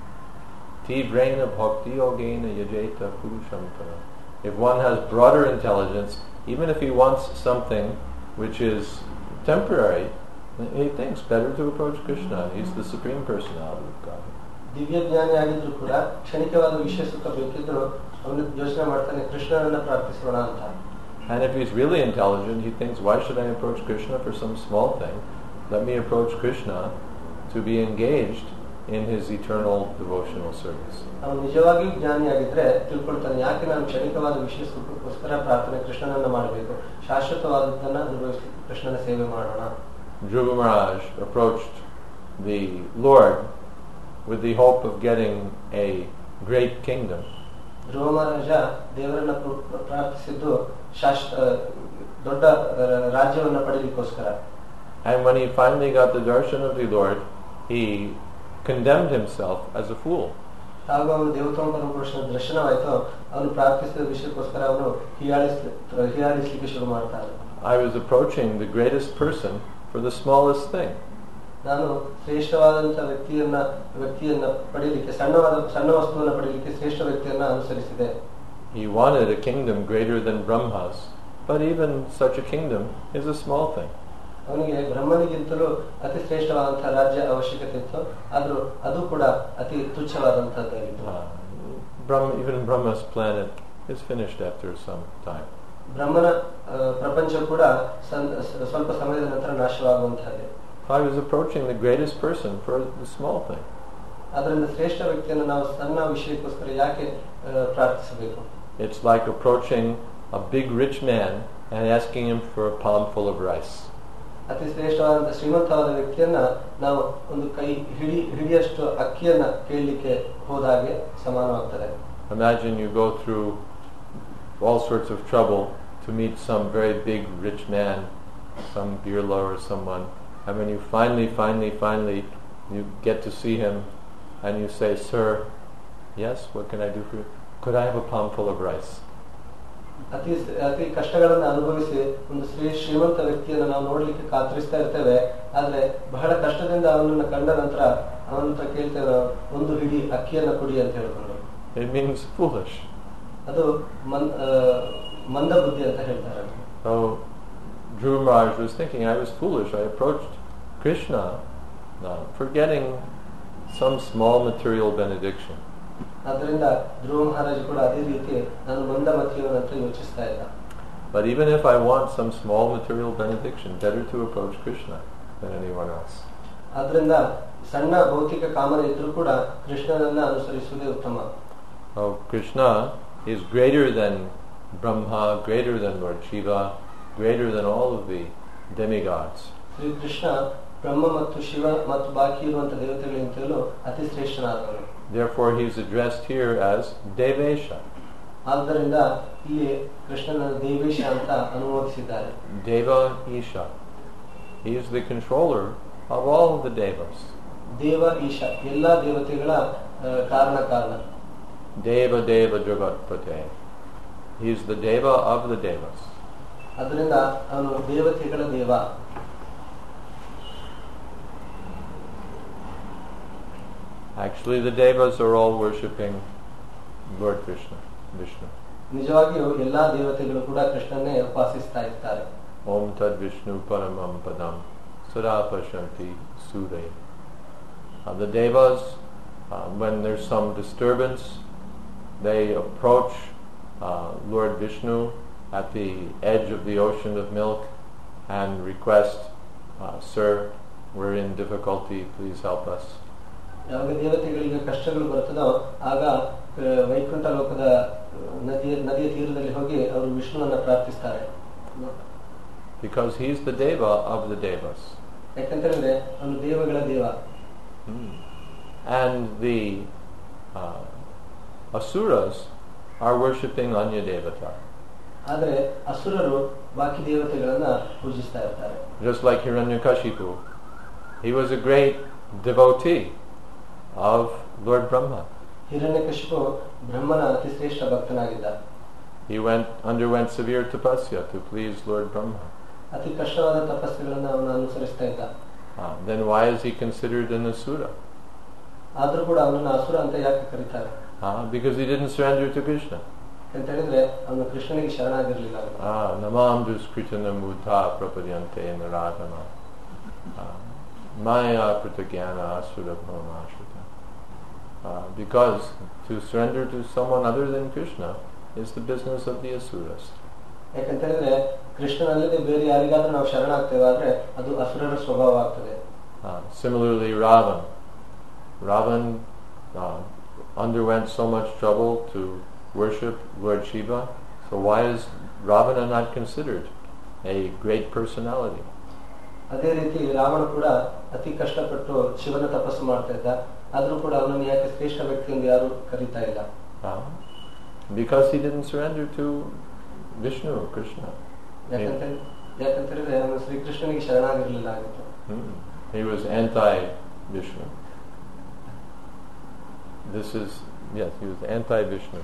tivrena bhakti yogena yajeta purushantara. If one has broader intelligence, even if he wants something which is temporary, he thinks better to approach Krishna. He's the supreme personality of God. ದಿವ್ಯ ಜ್ಞಾನಿ ಆಗಿದ್ರು ಕೂಡ ಕ್ಷಣಿಕವಾದ ವಿಷಯ ಸುಖ ಬೇಕಿದ್ರು ಅವನು ಯೋಚನೆ ಮಾಡ್ತಾನೆ ಕೃಷ್ಣನನ್ನ ಪ್ರಾರ್ಥಿಸೋಣ ಅಂತ. And if he's really intelligent, he thinks, why should I approach Krishna for some small thing? Let me approach Krishna to be engaged in his eternal devotional service. ಅವನು ನಿಜವಾಗಿಯೂ ಜ್ಞಾನಿಯಾಗಿದ್ರೆ ತಿಳ್ಕೊಳ್ತಾನೆ, ಯಾಕೆ ನಾನು ಕ್ಷಣಿಕವಾದ ವಿಷಯ ಸುಖಕ್ಕೋಸ್ಕರ ಪ್ರಾರ್ಥನೆ ಕೃಷ್ಣನನ್ನ ಮಾಡಬೇಕು, ಶಾಶ್ವತವಾದದ್ದನ್ನ ಅನುಭವಿಸಲಿಕ್ಕೆ ಕೃಷ್ಣನ ಸೇವೆ ಮಾಡೋಣ. Dhruva Maharaj approached the Lord with the hope of getting a great kingdom. ಧ್ರುವ ಮಹಾರಾಜ ದೇವರನ್ನ ಪ್ರಾರ್ಥಿಸಿದ್ದು ಶಾಶ್ವತ ದೊಡ್ಡ ರಾಜ್ಯವನ್ನ ಪಡೆಯಲಿಕ್ಕೋಸ್ಕರ. And when he finally got the darshan of the Lord, he condemned himself as a fool. ಆಗ ಅವನು ದೇವತೋತ್ತಮ ಪುರುಷನ ದರ್ಶನವಾಯಿತು, ಅವನು ಪ್ರಾರ್ಥಿಸಿದ ವಿಷಯಕ್ಕೋಸ್ಕರ ಅವನು ಹೀಯಾಳಿಸ್ ಹೀಯಾಳಿಸಲಿಕ್ಕೆ ಶುರು ಮಾಡ್ತಾನೆ. I was approaching the greatest person for the smallest thing. ನಾನು ಶ್ರೇಷ್ಠವಾದಂತಹ ವ್ಯಕ್ತಿಯನ್ನ ವ್ಯಕ್ತಿಯನ್ನ ಪಡೆಯಲಿಕ್ಕೆ ಸಣ್ಣವಾದ ಸಣ್ಣ ವಸ್ತುವನ್ನು ಪಡೆಯಲಿಕ್ಕೆ ಶ್ರೇಷ್ಠ ವ್ಯಕ್ತಿಯನ್ನ ಅನುಸರಿಸಿದೆ. He wanted a kingdom greater than Brahma's, but even such a kingdom is a small thing. ಅವನಿಗೆ ಬ್ರಹ್ಮನಿಗಿಂತಲೂ ಅತಿ ಶ್ರೇಷ್ಠವಾದಂತಹ ರಾಜ್ಯ ಅವಶ್ಯಕತೆ ಇತ್ತು, ಆದ್ರೂ ಅದು ಕೂಡ ಅತಿ ತುಚ್ಛವಾದಂತಹದ್ದಾಗಿತ್ತು. Brahma, even Brahma's planet is finished after some time. ಬ್ರಹ್ಮನ ಪ್ರಪಂಚ ಕೂಡ ಸ್ವಲ್ಪ ಸಮಯದ ನಂತರ ನಾಶವಾಗುವಂತಹದ್ದೇ. I was approaching the greatest person for the small thing. ಅದರಿಂದ ಶ್ರೇಷ್ಠ ವ್ಯಕ್ತಿಯನ್ನು ನಾವು ಸಣ್ಣ ವಿಷಯಕ್ಕೋಸ್ಕರ ಯಾಕೆ ಪ್ರಾರ್ಥಿಸಬೇಕು? It's like approaching a big rich man and asking him for a palm full of rice. ಅತಿ ಶ್ರೇಷ್ಠವಾದ ಶ್ರೀಮಂತವಾದ ವ್ಯಕ್ತಿಯನ್ನ ನಾವು ಒಂದು ಕೈ ಹಿಡಿ ಹಿಡಿಯಷ್ಟು ಅಕ್ಕಿಯನ್ನ ಕೇಳಲಿಕ್ಕೆ ಹೋದಾಗೆ ಸಮಾನವಾಗ್ತದೆ. Imagine you go through all sorts of trouble to meet some very big rich man, some birla or someone, and when you finally, finally, finally you get to see him and you say, "Sir, yes, what can I do for you? Could I have a palm full of rice?" ಅತಿ ಅತಿ ಕಷ್ಟಗಳನ್ನು ಅನುಭವಿಸಿ ಒಂದು ಶ್ರೀ ಶ್ರೀಮಂತ ವ್ಯಕ್ತಿಯನ್ನು ನಾವು ನೋಡ್ಲಿಕ್ಕೆ ಕಾತರಿಸ್ತಾ ಇರ್ತೇವೆ, ಆದ್ರೆ ಬಹಳ ಕಷ್ಟದಿಂದ ಅವನನ್ನ ಕಂಡ ನಂತರ ಅವನ ಕೇಳ್ತೇವೆ, ಒಂದು ಹಿಡಿ ಅಕ್ಕಿಯನ್ನ ಕೊಡಿ ಅಂತ ಹೇಳ್ಕೊಂಡು. It means foolish. ಅದು ಮಂದ ಬುದ್ಧಿ ಅಂತ ಹೇಳ್ತಾರೆ. So Dhruva Maharaj was thinking, I was foolish. I approached Krishna now, forgetting some small material benediction. ಅದರಿಂದ ಧ್ರುವ ಮಹಾರಾಜ ಕೂಡ ಅದೇ ರೀತಿ ನಾನು ಮಂದ ಮತಿಯವನಂತ ಯೋಚಿಸ್ತಾ ಇದ್ದ. But even if I want some small material benediction, better to approach Krishna than anyone else. ಅದರಿಂದ ಸಣ್ಣ ಭೌತಿಕ ಕಾಮನೆ ಇದ್ರೂ ಕೂಡ ಕೃಷ್ಣನನ್ನ ಅನುಸರಿಸುವುದೇ ಉತ್ತಮ. Oh, Krishna is greater than Brahma, greater than Lord Shiva, greater than all of the demigods. Shri Krishna ಬ್ರಹ್ಮ ಮತ್ತು ಶಿವ ಮತ್ತು ಬಾಕಿ ಇರುವಂತಹ ದೇವತೆಗಳಿಗಿಂತಲೂ ಅತಿ ಶ್ರೇಷ್ಠನಾದವನು. Therefore he is addressed here as Devesha. ಆದ್ದರಿಂದ ಇಲ್ಲಿ ಕೃಷ್ಣನ ದೇವೇಶ ಅಂತ ಅನುಮೋದಿಸಿದ್ದಾರೆ. Deva Isha. He is the controller of all the devas. ದೇವ ಈಶ, ಎಲ್ಲಾ ದೇವತೆಗಳ ಕಾರಣ ಕಾರಣ. Deva Deva Jagatpate. He is the Deva of the devas. ಅದರಿಂದ ಅವನು ದೇವತೆಗಳ ದೇವ. Actually, the devas are all worshipping Lord Krishna, Vishnu. ನಿಜವಾಗಿಯೂ ಎಲ್ಲಾ ದೇವತೆಗಳು ಕೂಡ ಕೃಷ್ಣನ್ನೇ ಉಪಾಸಿಸ್ತಾ ಇರ್ತಾರೆ. Om Tad Vishnu Paramam Padam Sada Pashanti Sure. The devas uh, when there's some disturbance, they approach uh, Lord Vishnu at the edge of the ocean of milk and request, uh, Sir, we're in difficulty, please help us. ಯಾವಾಗ ದೇವತೆಗಳಿಗೆ ಕಷ್ಟಗಳು ಬರ್ತದೋ ಆಗ ವೈಕುಂಠ ಲೋಕದ ನದಿಯ ನದಿಯ ತೀರದಲ್ಲಿ ಹೋಗಿ ಅವರು ವಿಷ್ಣುವನ್ನ ಪ್ರಾರ್ಥಿಸ್ತಾರೆ. Because he's the deva of the devas. ಯಾಕಂತಂದ್ರೆ ಅವನು ದೇವಗಳ ದೇವ. And the uh, asuras are worshipping Anya Devata. ಆದರೆ ಅಸುರರು ಬಾಕಿ ದೇವತೆಗಳನ್ನ ಪೂಜಿಸ್ತಾ ಇರ್ತಾರೆ. Just like Hiranyakashipu, he was a great devotee of Lord Brahma. Hiranyakashipu ಬ್ರಹ್ಮನ ಅತಿ ಶ್ರೇಷ್ಠ ಭಕ್ತನಾಗಿದ್ದ. He went underwent severe tapasya to please Lord Brahma. ಅತಿ ಕಷ್ಟವಾದ ತಪಸ್ಸುಗಳನ್ನು ಅವನು ಅನುಸರಿಸ್ತಾ ಇದ್ದ. Ah, then why is he considered an asura? ಆದ್ರೂ ಕೂಡ ಅವನನ್ನು ಅಸುರ ಅಂತ ಯಾಕೆ ಕರೀತಾರೆ? Ah, because he didn't surrender to Krishna. ಅಂತ ಹೇಳಿದ್ರೆ ಅವನು ಕೃಷ್ಣನಿಗೆ ಶರಣಾಗಿರಲಿಲ್ಲ. Ah, namam duskritanam muta prapadyante naradana. Maya pratagyana asura bhamashrita. Because to surrender to someone other than Krishna is the business of the asuras. ಯಾಕಂತ ಹೇಳಿದ್ರೆ ಕೃಷ್ಣನಲ್ಲದೆ ಬೇರೆ ಯಾರಿಗಾದ್ರೂ ನಾವು ಶರಣಾಗ್ತೇವೆ ಆದ್ರೆ ಅದು ಅಸುರರ ಸ್ವಭಾವ ಆಗ್ತದೆ. Similarly, Ravan. Ravan uh, underwent so much trouble to worship Lord Shiva. So why is Ravana not considered a great personality? ಅದೇ ರೀತಿ ರಾವಣ ಕೂಡ ಅತಿ ಕಷ್ಟಪಟ್ಟು ಶಿವನ ತಪಸ್ಸು ಮಾಡ್ತಾ ಇದ್ದ. ಆದ್ರೂ ಕೂಡ ಅವನನ್ನು ಯಾಕೆ ಶ್ರೇಷ್ಠ ವ್ಯಕ್ತಿ ಎಂದು ಯಾರು ಕರೀತಾ ಇಲ್ಲ? Because he didn't surrender to Vishnu or Krishna. ಯಾಕಂತ ಯಾಕಂತ ಹೇಳಿದ್ರೆ ಅವನು ಶ್ರೀಕೃಷ್ಣನಿಗೆ ಶರಣಾಗಿರಲಿಲ್ಲ ಆಗಿತ್ತು. He was anti-Vishnu. This is, yes, he was anti-Vishnu.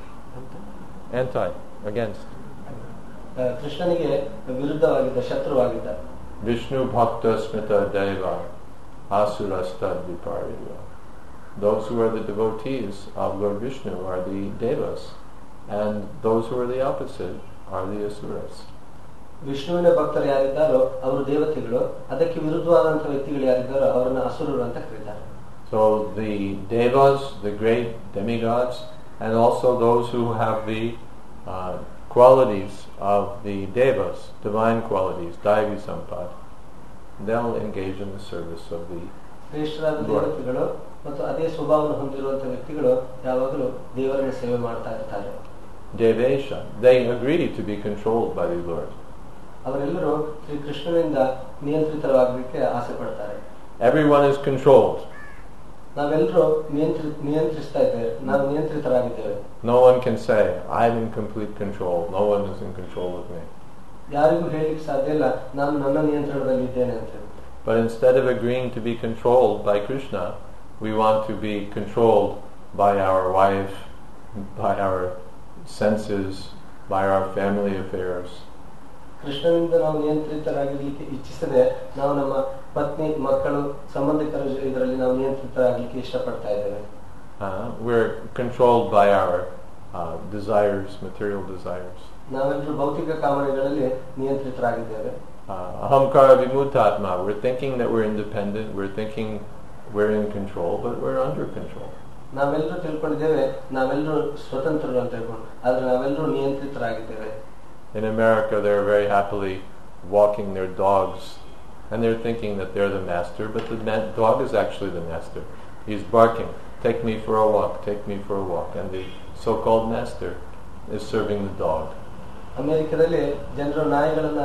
Anti, against. ಕೃಷ್ಣನಿಗೆ ವಿರುದ್ಧವಾಗಿದ್ದ, ಶತ್ರುವಾಗಿದ್ದ. Vishnu bhakta smita deva asurastad viparya. Those who are the devotees of Lord Vishnu are the devas, and those who are the opposite are the asuras. ವಿಷ್ಣುವಿನ ಭಕ್ತರು ಯಾರಿದ್ದಾರೋ ಅವರು ದೇವತೆಗಳು, ಅದಕ್ಕೆ ವಿರುದ್ಧವಾದಂತಹ ವ್ಯಕ್ತಿಗಳು ಯಾರಿದ್ದಾರೋ ಅವರನ್ನು ಅಸುರರು ಅಂತ ಕರೀತಾರೆ. So the devas, the great demigods, and also those who have the uh, qualities of the devas, divine qualities, Daivi Sampad, they'll engage in the service of the ಶ್ರೇಷ್ಠರಾದ ದೇವತೆಗಳು ಮತ್ತು ಅದೇ ಸ್ವಭಾವವನ್ನು ಹೊಂದಿರುವಂತಹ ವ್ಯಕ್ತಿಗಳು ಯಾವಾಗಲೂ ದೇವರನ್ನ ಸೇವೆ ಮಾಡ್ತಾ ಇರ್ತಾರೆ. Devesha, they agree to be controlled by the Lord. ಅವರೆಲ್ಲರೂ ಶ್ರೀ ಕೃಷ್ಣನಿಂದ ನಿಯಂತ್ರಿತರಾಗಲಿಕ್ಕೆ ಆಸೆ ಪಡ್ತಾರೆ. Everyone is controlled. ನಾವೆಲ್ಲರೂ ನಿಯಂತ್ರಿ ನಿಯಂತ್ರಿಸ್ತಾ ಇದ್ದೇವೆ, ನಾವು ನಿಯಂತ್ರಿತರಾಗಿದ್ದೇವೆ. No one can say, I'm in complete control. No one is in control of me. ಯಾರಿಗೂ ಹೇಳಲಿಕ್ಕೆ ಸಾಧ್ಯ ಇಲ್ಲ ನಾನು ನನ್ನ ನಿಯಂತ್ರಣದಲ್ಲಿ ಇದ್ದೇನೆ ಅಂತ ಹೇಳಿ. But instead of agreeing to be controlled by Krishna, we want to be controlled by our wife, by our senses, by our family affairs. ಕೃಷ್ಣನಿಂದ ನಾವು ನಿಯಂತ್ರಿತರಾಗಲಿಕ್ಕೆ ಇಚ್ಛಿಸದೆ ನಾವು ನಮ್ಮ ಪತ್ನಿ, ಮಕ್ಕಳು, ಸಂಬಂಧಿಕರ ಇದರಲ್ಲಿ ನಾವು ನಿಯಂತ್ರಿತರಾಗಲಿಕ್ಕೆ ಇಷ್ಟಪಡ್ತಾ ಇದ್ದೇವೆ. Uh, we're controlled by our uh, desires, material desires. ನಾವೆಲ್ಲರೂ ಭೌತಿಕ ಕಾಮನೆಗಳಲ್ಲಿ ನಿಯಂತ್ರಿತರಾಗಿದ್ದೇವೆ. Ahamkara vimuttatma. We're thinking that we're independent. We're thinking we're in control, but we're under control. ನಾವೆಲ್ಲರೂ ತಿಳ್ಕೊಂಡಿದ್ದೇವೆ ನಾವೆಲ್ಲರೂ ಸ್ವತಂತ್ರರು ಅಂತ ಹೇಳ್ಕೊಂಡು, ಆದ್ರೆ ನಾವೆಲ್ಲರೂ ನಿಯಂತ್ರಿತರಾಗಿದ್ದೇವೆ. In America, they're very happily walking their dogs, and they're thinking that they're the master, but the ma- dog is actually the master. He's barking, take me for a walk, take me for a walk, and the so-called master is serving the dog. ಅಮೆರಿಕದಲ್ಲಿ ಜನರು ನಾಯಿಗಳನ್ನ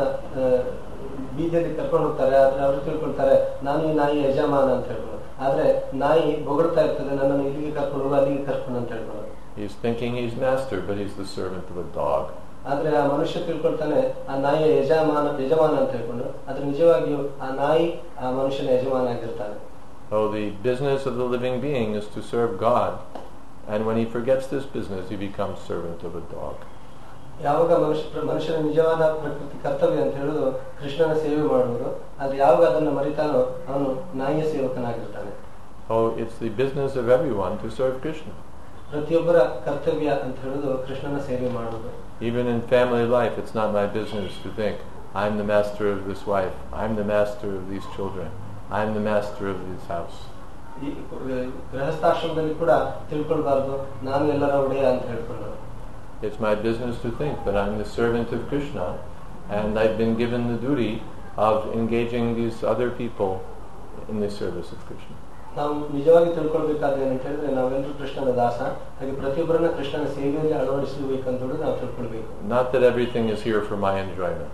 ಬೀದಿಯಲ್ಲಿ ಕರ್ಕೊಂಡು ಹೋಗ್ತಾರೆ, ಆದ್ರೆ ಅವರು ತಿಳ್ಕೊಳ್ತಾರೆ ನಾನು ಈ ನಾಯಿ ಯಜಮಾನ ಅಂತ ಹೇಳ್ಕೊಂಡು, ಆದ್ರೆ ನಾಯಿ ಬೊಗಳ್ತಾ ಇರ್ತದೆ ನನ್ನನ್ನು ಇಲ್ಲಿಗೆ ಕರ್ಕೊಂಡು ಹೋಗ ಅಲ್ಲಿಗೆ ಕರ್ಕೊಂಡು ಅಂತ ಹೇಳ್ಕೊಂಡು. He's thinking he's master, but he's the servant of a dog. ಆದ್ರೆ ಆ ಮನುಷ್ಯ ತಿಳ್ಕೊಳ್ತಾನೆ ಆ ನಾಯಿಯ ಯಜಮಾನ ಯಜಮಾನ ಅಂತ ಹೇಳ್ಕೊಂಡು, ಆದ್ರೆ ನಿಜವಾಗಿಯೂ ಆ ನಾಯಿ ಆ ಮನುಷ್ಯನ ಯಜಮಾನ ಆಗಿರ್ತಾನೆ. So the business of the living being is to serve God, and when he forgets this business, he becomes servant of a dog. ಯಾವಾಗ ಮನುಷ್ಯ ಮನುಷ್ಯನ ನಿಜವಾದ ಪ್ರಕೃತಿ ಕರ್ತವ್ಯ ಅಂತ ಹೇಳುದು ಕೃಷ್ಣನ ಸೇವೆ ಮಾಡುವುದು, ಆದ್ರೆ ಯಾವಾಗ ಅದನ್ನು ಮರಿತಾನೋ ಅವನು ನಾಯಿಯ ಸೇವಕನಾಗಿರ್ತಾನೆ. So it's the business of everyone to serve Krishna. ಪ್ರತಿಯೊಬ್ಬರ ಕರ್ತವ್ಯ ಅಂತ ಹೇಳುದು ಕೃಷ್ಣನ ಸೇವೆ ಮಾಡುವುದು. Even in family life, it's not my business to think, I'm the master of this wife, I'm the master of these children, I'm the master of this house. ಈ ಗೃಹಸ್ಥಾಶ್ರಮದಲ್ಲಿ ಕೂಡ ತಿಳ್ಕೊಳ್ಬಾರ್ದು ನಾನು ಎಲ್ಲರ ಒಡೆಯ ಅಂತ ಹೇಳ್ಕೊಂಡು. It's my business to think that I'm the servant of Krishna and I've been given the duty of engaging these other people in the service of Krishna. ನಾವು ನಿಜವಾಗಿ ತಿಳ್ಕೊಳ್ಬೇಕಾದ್ರೆ ಏನಂತ ಹೇಳಿದ್ರೆ ನಾವೆಲ್ಲರೂ ಕೃಷ್ಣನ ದಾಸ, ಹಾಗೆ ಪ್ರತಿಯೊಬ್ಬರನ್ನ ಕೃಷ್ಣನ ಸೇವೆಯಲ್ಲಿ ಅಳವಡಿಸಬೇಕಂತ ನಾವು ತಿಳ್ಕೊಳ್ಬೇಕು. Not that everything is here for my enjoyment.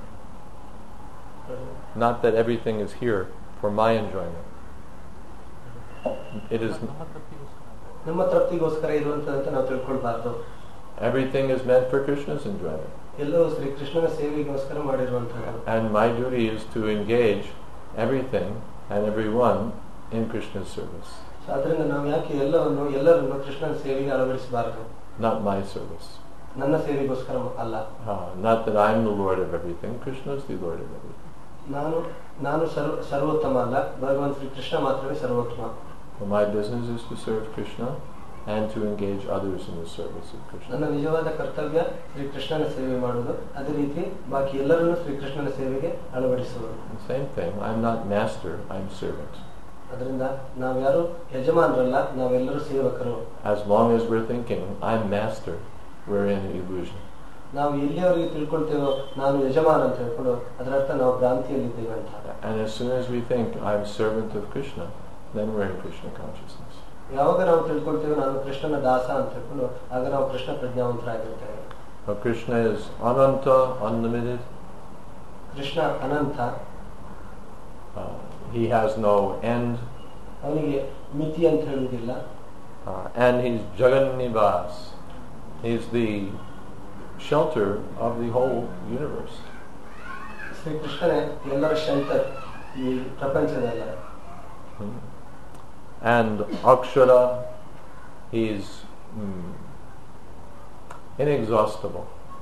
Not that everything is here for my enjoyment. It is ನಮ್ಮ ತೃಪ್ತಿಗೋಸ್ಕರ ಇರುವಂತದಂತ ನಾವು ತಿಳ್ಕೊಳ್ಬಾರ್ದು. Everything is meant for Krishna's enjoyment. ಎಲ್ಲವೂ ಶ್ರೀ ಕೃಷ್ಣನ ಸೇವೆಗೋಸ್ಕರ ಮಾಡಿರುವಂತದ್ದು. And my duty is to engage everything and everyone in Krishna's service. ಅದರಿಂದ ನಾವು ಯಾಕೆ ಎಲ್ಲವನ್ನು ಎಲ್ಲರನ್ನು ಕೃಷ್ಣನ ಸೇವೆಗೆ ಅಳವಡಿಸಬಾರದು? Not my service. ನನ್ನ ಸೇವೆಗೋಸ್ಕರ ಅಲ್ಲ. Uh, not that I'm the Lord of everything. Krishna is the Lord of everything. ನಾನು ನಾನು ಸರ್ವ ಸರ್ವೋತ್ತಮ ಅಲ್ಲ, ಭಗವಾನ್ ಶ್ರೀ ಕೃಷ್ಣ ಮಾತ್ರವೇ ಸರ್ವೋತ್ತಮ. Well, my business is to serve Krishna and to engage others in the service of Krishna. ನನ್ನ ನಿಜವಾದ ಕರ್ತವ್ಯ ಶ್ರೀ ಕೃಷ್ಣನ ಸೇವೆ ಮಾಡುವುದು, ಅದೇ ರೀತಿ ಬಾಕಿ ಎಲ್ಲರನ್ನು ಶ್ರೀ ಕೃಷ್ಣನ ಸೇವೆಗೆ ಅಳವಡಿಸುವುದು. Same thing. I'm not master. I'm servant. ಅದರಿಂದ ನಾವು ಯಾರು ಯಜಮಾನರಲ್ಲ, ನಾವೆಲ್ಲರೂ ಸೇವಕರು. As long as we're thinking I'm master, we're in illusion. ನಾವು ಎಲ್ಲಿಯವರೆಗೆ ತಿಳ್ಕೊಳ್ತೇವೋ ನಾನು ಯಜಮಾನ ಅಂತ ಹೇಳ್ಕೊಂಡು ಅದರ ಅರ್ಥ ನಾವು ಭ್ರಾಂತಿಯಲ್ಲಿದ್ದೇವೆ ಅಂತ. And as soon as we think I'm servant of Krishna, then we're in Krishna consciousness. ಯಾವಾಗ ನಾವು ತಿಳ್ಕೊಳ್ತೇವೆ ನಾನು ಕೃಷ್ಣನ ದಾಸ ಅಂತ ಹೇಳ್ಕೊಂಡು ಆಗ ನಾವು Krishna ಪ್ರಜ್ಞಾವಂತರಾಗಿರ್ತೇವೆ. But Krishna is Ananta, unlimited. Krishna Ananta. Uh, he has no end. ಅವನಿಗೆ ಮಿತಿ ಅಂತ ಹೇಳುವುದಿಲ್ಲ. Uh, and he's Jagannivas. He's the shelter of the whole universe. Shri ಕೃಷ್ಣನೇ ಎಲ್ಲರ ಶೆಲ್ಟರ್ ಈ ಪ್ರಪಂಚದಲ್ಲ. Hmm. And Akshara, he's mm, inexhaustible.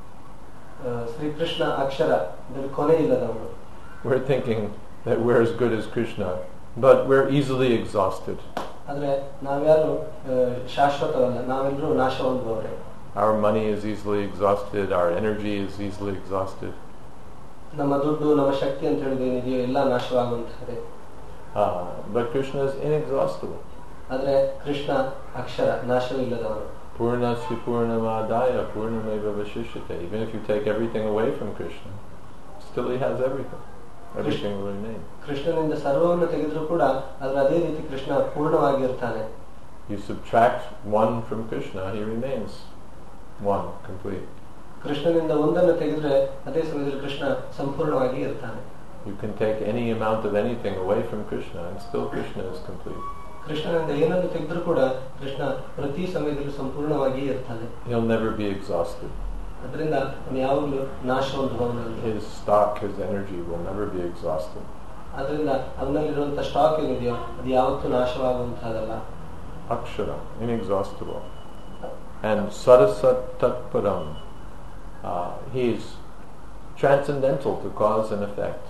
Shri Krishna ಅಕ್ಷರ, ಇದರಲ್ಲಿ ಕೊನೆ ಇಲ್ಲದವನು. We're thinking that we're as good as Krishna, but we're easily exhausted. ಆದ್ರೆ ನಾವ್ಯಾರು ಶಾಶ್ವತವಲ್ಲ, ನಾವೆಲ್ಲರೂ ನಾಶ ಹೊಂದುವವರೇ. Our money is easily exhausted, our energy is easily exhausted. ನಮ್ಮ ದುಡ್ಡು, ನಮ್ಮ ಶಕ್ತಿ ಅಂತ ಹೇಳಿದ್ರೆ ಏನಿದೆಯೋ ಎಲ್ಲ ನಾಶವಾಗುವಂತಹದೇ. Uh, but Krishna is inexhaustible. ಆದ್ರೆ ಕೃಷ್ಣ ಅಕ್ಷರ, ನಾಶವಿಲ್ಲದವನು. Purnasya Purnamadaya Purnameva Vashishyate. Even if you take everything away from Krishna, still he has everything. Everything will remain. ಕೃಷ್ಣನಿಂದ ಸರ್ವವನ್ನು ತೆಗೆದರೂ ಕೂಡ ಅದರ ಅದೇ ರೀತಿ Krishna ಪೂರ್ಣವಾಗಿರ್ತಾನೆ. You subtract one from Krishna, he remains one, complete. ಕೃಷ್ಣನಿಂದ ಒಂದನ್ನು ತೆಗೆದ್ರೆ ಅದೇ ಸಮಯದಲ್ಲಿ ಕೃಷ್ಣ ಸಂಪೂರ್ಣವಾಗಿ ಇರ್ತಾನೆ. You can take any amount of anything away from Krishna and still Krishna is complete. ಕೃಷ್ಣನಿಂದ ಏನನ್ನು ತೆಗೆದರೂ ಕೂಡ ಕೃಷ್ಣ ಪ್ರತಿ ಸಮಯದಲ್ಲೂ ಸಂಪೂರ್ಣವಾಗಿ ಇರ್ತಾನೆ. He'll never be exhausted. ಅದರಿಂದ ಅವನು ಯಾವಾಗಲೂ ನಾಶ ಹೊಂದುವವನಲ್ಲ. His stock, his energy will never be exhausted. ಅದರಿಂದ ಅವನಲ್ಲಿರುವಂತಹ ಸ್ಟಾಕ್ ಏನಿದೆಯೋ ಅದು ಯಾವತ್ತೂ ನಾಶವಾಗುವಂತಹದಲ್ಲ. Akshara, inexhaustible. And Sarasat Tatparam, uh, he's transcendental to cause and effect.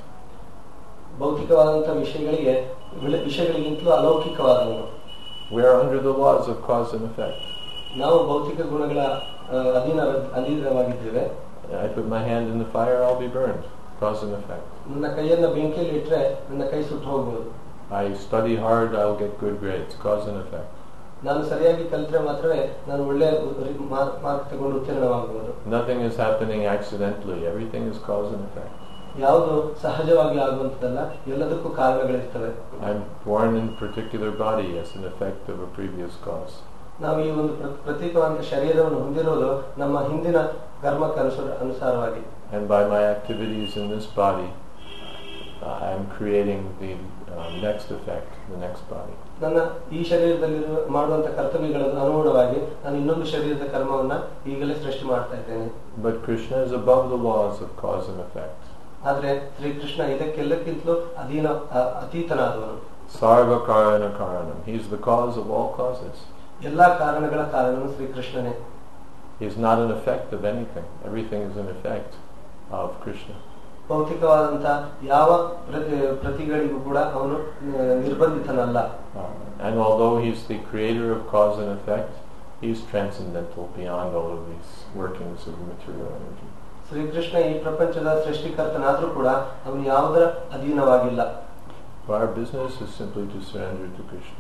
ಭೌತಿಕವಾದಂತಹ ವಿಷಯಗಳಿಗೆ ವಿಷಯಗಳಿಗಿಂತಲೂ ಅಲೌಕಿಕವಾದವನು. We are under the laws of cause and effect. ನಾವು ಭೌತಿಕ ಗುಣಗಳ ಅಧೀನ ಅಧೀನವಾಗಿದ್ದೇವೆ. I put my hand in the fire, I'll be burned. Cause and effect. ನನ್ನ ಕೈಯನ್ನು ಬೆಂಕಿಯಲ್ಲಿ ಇಟ್ಟರೆ ನನ್ನ ಕೈ ಸುಟ್ಟು ಹೋಗಬಹುದು. I study hard, I'll get good grades. Cause and effect. ನಾನು ಸರಿಯಾಗಿ ಕಲಿತರೆ ಮಾತ್ರವೇ ನಾನು ಒಳ್ಳೆ ಮಾರ್ಕ್ ತಗೊಂಡು ಉತ್ತೀರ್ಣವಾಗಬಹುದು. Nothing is happening accidentally. Everything is cause and effect. ಯಾವುದು ಸಹಜವಾಗಿ ಆಗುವಂತದಲ್ಲ, ಎಲ್ಲದಕ್ಕೂ ಕಾರಣಗಳಿರ್ತವೆ. I'm born in a particular body as an effect of a previous cause. ನಾವು ಈ ಒಂದು ಪ್ರತೀಕವಾದ ಶರೀರವನ್ನು ಹೊಂದಿರುವುದು ನಮ್ಮ ಹಿಂದಿನ ಕರ್ಮಕ್ಕೆ ಅನುಸಾರವಾಗಿ. And by my activities in this body, uh, I'm creating the uh, next effect, the next body. ನನ್ನ ಈ ಶರೀರದಲ್ಲಿ ಮಾಡುವಂತ ಕರ್ತವ್ಯಗಳನ್ನು ಅನುಗುಣವಾಗಿ ನಾನು ಇನ್ನೊಂದು ಶರೀರದ ಕರ್ಮವನ್ನ ಈಗಲೇ ಸೃಷ್ಟಿ ಮಾಡ್ತಾ ಇದ್ದೇನೆ. But Krishna is above the laws of cause and effect. ಆದ್ರೆ ಶ್ರೀಕೃಷ್ಣ ಇದಕ್ಕೆಲ್ಲಕ್ಕಿಂತಲೂ ಅಧೀನ ಅತೀತನಾದವನು. Sarva karana karanam. He's the cause of all causes. ಎಲ್ಲಾ ಕಾರಣಗಳ ಕಾರಣನು ಶ್ರೀಕೃಷ್ಣನೇ. He's not an effect of anything. Everything is an effect of Krishna. ಭೌತಿಕವಾದಂತ ಯಾವ ಪ್ರತಿಗಳಿಗೂ ಕೂಡ ಅವನು ನಿರ್ಬಂಧಿತನಲ್ಲ. And although he's the creator of cause and effect, he's transcendental beyond all of these workings of material energy. Shrikrishna ಈ ಪ್ರಪಂಚದ ಸೃಷ್ಟಿಕರ್ತನಾದ್ರೂ ಕೂಡ ಅವನು ಯಾವುದರ ಅಧೀನವಾಗಿಲ್ಲ. Our business is simply to surrender to Krishna.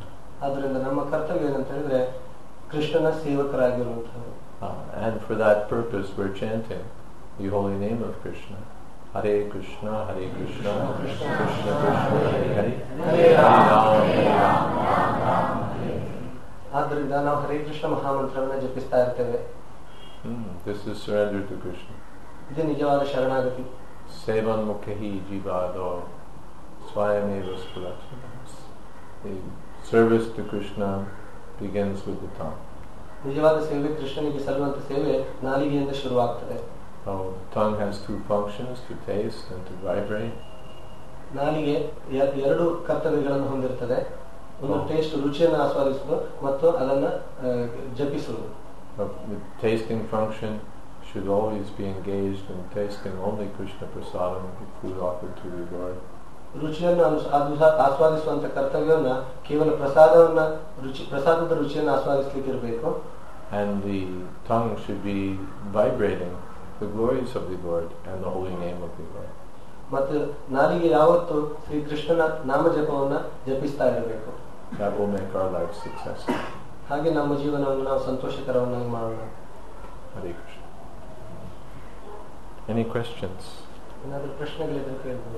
ಆದ್ದರಿಂದ ನಮ್ಮ ಕರ್ತವ್ಯ ಏನಂತ ಹೇಳಿದ್ರೆ ಕೃಷ್ಣನ ಸೇವಕರಾಗಿರುವಂತಹವರು. And for that purpose we're chanting the holy name of Krishna. Hare Krishna, Hare Krishna, Krishna Krishna, Hare Hare, Hare Ram, Hare Ram. ಆದ್ದರಿಂದ ನಾವು ಹರೇ ಕೃಷ್ಣ ಮಹಾಮಂತ್ರವನ್ನು ಜಪಿಸ್ತಾ ಇರ್ತೇವೆ. This is surrender to Krishna. ಇದು ನಿಜವಾದ ಶರಣಾಗತಿ. Sevan mukhi jivado swayameva spurachana. The service to Krishna begins with the tongue. ನಿಜವಾದ ಸೇವೆ ಕೃಷ್ಣನಿಗೆ ಸಲ್ಲುವಂತ ಸೇವೆ ನಾಲಿಗೆಯಿಂದ ಶುರುವಾಗ್ತದೆ. So tongue has two functions, to taste and to vibrate. ನಾಲಿಗೆ ಎರಡು ಕರ್ತವ್ಯಗಳನ್ನು ಹೊಂದಿರುತ್ತದೆ. ಒಂದು ಟೇಸ್ಟ್ ರುಚಿಯನ್ನು ಆಸ್ವಾದಿಸುವುದು ಮತ್ತು ಅದನ್ನು ಜಪಿಸುವುದು. The tasting function should always be engaged in tasting only Krishna prasadam, the food offered to the Lord. ರುಚಿಯನ್ನು ಆಸ್ವಾದಿಸುವಂತ ಕರ್ತವ್ಯವನ್ನ ಕೇವಲ ಪ್ರಸಾದವನ್ನ ರುಚಿ ಪ್ರಸಾದದ ರುಚಿಯನ್ನು ಆಸ್ವಾದಿಸಲಿಕ್ಕೆ ಇರಬೇಕು. And the tongue should be vibrating the glories of the Lord and the holy name of the Lord. ಮತ್ತು ನಾಲಿಗೆ ಯಾವತ್ತು ಶ್ರೀ ಕೃಷ್ಣನ ನಾಮ ಜಪವನ್ನ ಜಪಿಸ್ತಾ ಇರಬೇಕು. That will make our life successful. ಹಾಗೆ ನಮ್ಮ ಜೀವನವನ್ನು ನಾವು ಸಂತೋಷಕರವನ್ನಾಗಿ ಮಾಡೋಣ. Hare Krishna. Any questions? ಏನಾದರೂ ಪ್ರಶ್ನೆಗಳಿದ್ರೆ ಕೇಳಬಹುದು.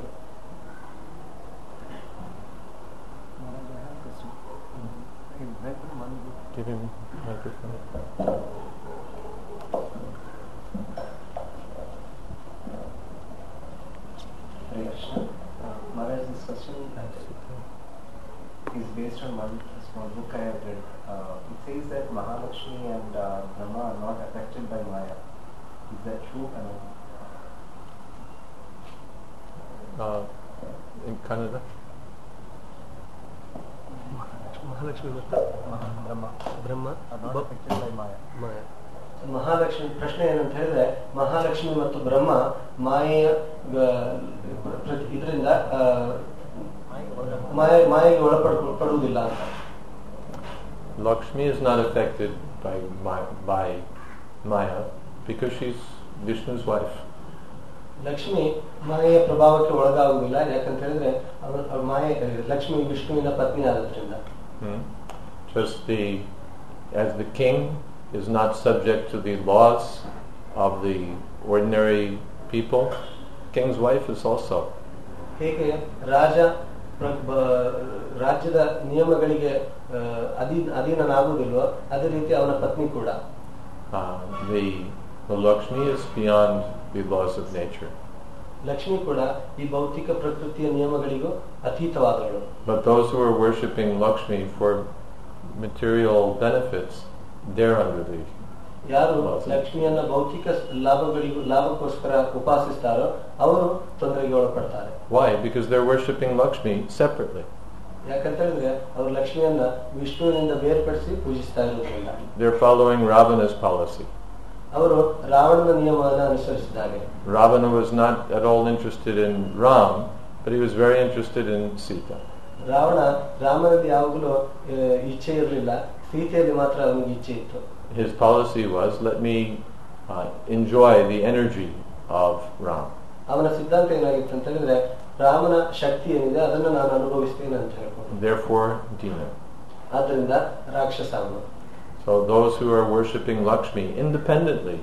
Give him microphone. Hare Krishna. Uh, Maharaj, this question is based on one small book I have read. Uh, it says that Mahalakshmi and uh, Brahma are not affected by Maya. Is that true? Uh, in Kannada? Mahalakshmi ಮತ್ತು ಬ್ರಹ್ಮ ಬ್ರಹ್ಮ ಮಾಯ. ಮಹಾಲಕ್ಷ್ಮಿ ಪ್ರಶ್ನೆ ಏನಂತ ಹೇಳಿದ್ರೆ ಮಹಾಲಕ್ಷ್ಮಿ ಮತ್ತು ಬ್ರಹ್ಮ ಮಾಯೆಯ ಇದರಿಂದ ಮಾಯೆಗೆ ಒಳಪಡುವುದಿಲ್ಲ ಅಂತ. Lakshmi is not affected by Maya, by Maya because she's Vishnu's wife. Lakshmi ಮಾಯೆಯ ಪ್ರಭಾವಕ್ಕೆ ಒಳಗಾಗುವುದಿಲ್ಲ ಯಾಕಂತ ಹೇಳಿದ್ರೆ ಅವರ ಮಾಯೆ ಲಕ್ಷ್ಮಿ ವಿಷ್ಣುವಿನ ಪತ್ನಿ ಆದ್ರಿಂದ. Hmm. Just the as the king is not subject to the laws of the ordinary people, king's wife is also. ಹೇಗೆ ರಾಜ ರಾಜ್ಯದ ನಿಯಮಗಳಿಗೆ ಅಧೀನ ಅಧೀನನಾಗುವುದಿಲ್ವೋ ಅದೇ ರೀತಿ ಅವನ ಪತ್ನಿ ಕೂಡ. The the Lakshmi is beyond the laws of nature. Lakshmi ಕೂಡ ಈ ಭೌತಿಕ ಪ್ರಕೃತಿಯ ನಿಯಮಗಳಿಗೂ ಅತೀತವಾದವಳು. But those who are worshipping Lakshmi for material benefits, they're under the ಯಾರು ಲಕ್ಷ್ಮಿಯನ್ನ ಭೌತಿಕ ಲಾಭಗಳಿಗೂ ಲಾಭಕ್ಕೋಸ್ಕರ ಉಪಾಸಿಸ್ತಾರೋ ಅವರು ತೊಂದರೆಗೆ ಒಳಪಡ್ತಾರೆ. Why? Because they're worshipping Lakshmi separately. ಯಾಕಂತ ಹೇಳಿದ್ರೆ ಅವರು ಲಕ್ಷ್ಮಿಯನ್ನ ವಿಷ್ಣುವಿನಿಂದ ಬೇರ್ಪಡಿಸಿ ಪೂಜಿಸ್ತಾ ಇರೋದ್ರಿಂದ. They're following Ravana's policy. ಅವರು ರಾವಣನ ನಿಯಮವನ್ನು ಅನುಸರಿಸಿದ್ದಾರೆ. Ravana was not at all interested in Ram, but he was very interested in Sita. Ravana ರಾಮನಲ್ಲಿ ಯಾವಾಗಲೂ ಇಚ್ಛೆ ಇರಲಿಲ್ಲ, ಸೀತೆಯಲ್ಲಿ ಮಾತ್ರ ಅವನಿಗೆ ಇಚ್ಛೆ ಇತ್ತು. His policy was, let me uh, enjoy the energy of Ram. ಅವನ ಸಿದ್ಧಾಂತ ಏನಾಗಿತ್ತು ಅಂತ ಹೇಳಿದ್ರೆ ರಾಮನ ಶಕ್ತಿ ಏನಿದೆ ಅದನ್ನು ನಾನು ಅನುಭವಿಸ್ತೇನೆ ಅಂತ ಹೇಳ್ಕೊಂಡು. Therefore, Dina. ಆದ್ದರಿಂದ ರಾಕ್ಷಸ ಅವನು. So those who are worshipping Lakshmi independently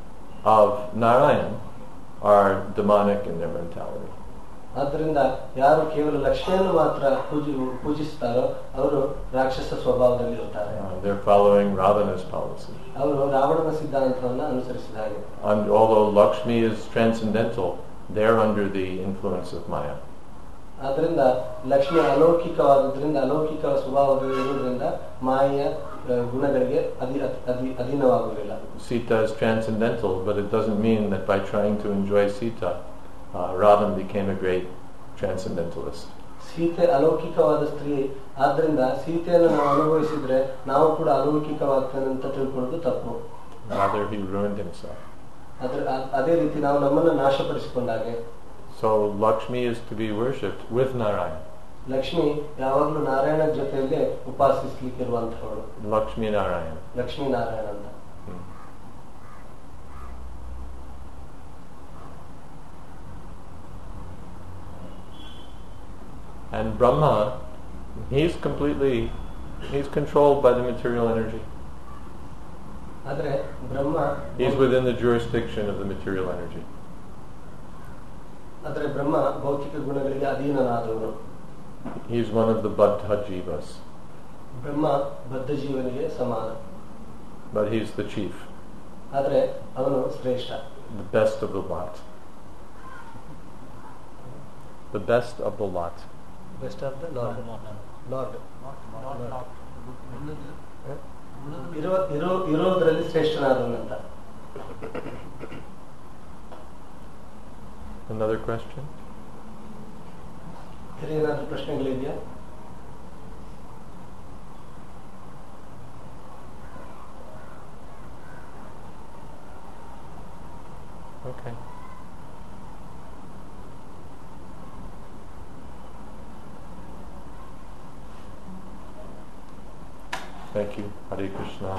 of Narayan are demonic in their mentality. ಆದ್ದರಿಂದ ಯಾರು ಕೇವಲ ಲಕ್ಷ್ಮಿಯನ್ನು ಮಾತ್ರ ಪೂಜಿ ಪೂಜಿಸುತ್ತಾರೋ ಅವರು ರಾಕ್ಷಸ ಸ್ವಭಾವದಲ್ಲಿ ಇರುತ್ತಾರೆ. They're following Ravana's policy. ಅವರು ರಾವಣನ ಸಿದ್ಧಾಂತವನ್ನು ಅನುಸರಿಸಿದ ಹಾಗೆ. And although Lakshmi is transcendental, they're under the influence of Maya. ಆದ್ದರಿಂದ ಲಕ್ಷ್ಮಿ ಅಲೌಕಿಕವಾದದ್ರಿಂದ ಅಲೌಕಿಕ ಸ್ವಭಾವವಿರುವುದರಿಂದ ಮಾಯೆಯ ಗುಣಗಳಿಗೆ ಅಧಿ ಅಧಿ ಅಧೀನವಾಗುವುದಿಲ್ಲ. Sita is transcendental, but it doesn't mean that by trying to enjoy Sita, uh, Ravan became a great transcendentalist. Sita ಅಲೌಕಿಕವಾದ ಸ್ತ್ರೀ, ಆದ್ರಿಂದ ಸೀತೆಯನ್ನು ನಾವು ಅನುಭವಿಸಿದ್ರೆ ನಾವು ಕೂಡ ಅಲೌಕಿಕವಾಗ್ತೇನೆ ಅಂತ ತಿಳ್ಕೊಳ್ಳೋದು ತಪ್ಪು. Rather, he ruined himself. ಅದ್ರ ಅದೇ ರೀತಿ ನಾವು ನಮ್ಮನ್ನು ನಾಶಪಡಿಸಿಕೊಂಡಾಗೆ. So Lakshmi is to be worshipped with Narayana. Lakshmi ಯಾವಾಗಲೂ ನಾರಾಯಣ ಜೊತೆಯಲ್ಲಿ ಉಪಾಸಿಸಲಿಕ್ಕೆ ಇರುವಂತಹವಳು. Lakshmi Narayana. ಲಕ್ಷ್ಮೀ ನಾರಾಯಣ ಅಂತ. Hmm. And Brahma, he's completely He's controlled by the material energy. ಆದ್ರೆ ಬ್ರಹ್ಮ He's within the jurisdiction of the material energy. ಆದ್ರೆ ಬ್ರಹ್ಮ ಭೌತಿಕ ಗುಣಗಳಿಗೆ ಅಧೀನನಾದವನು. He's one of the baddha jivas. ಬ್ರಹ್ಮ ಬದ್ಧ ಜೀವನಿಗೆ ಸಮಾನ. But he's the chief. ಆದ್ರೆ ಅವನು ಶ್ರೇಷ್ಠ. The best of the lot. The best of the lot. Best of the Lord. Lord. ಇರೋ ಇರೋ ಇರೋದ್ರಲ್ಲಿ ಶ್ರೇಷ್ಠನಾದವನಂತ. Another question? ಏನಾದರೂ ಪ್ರಶ್ನೆಗಳಿದೆಯಾ? Okay. Thank you. Hare Krishna.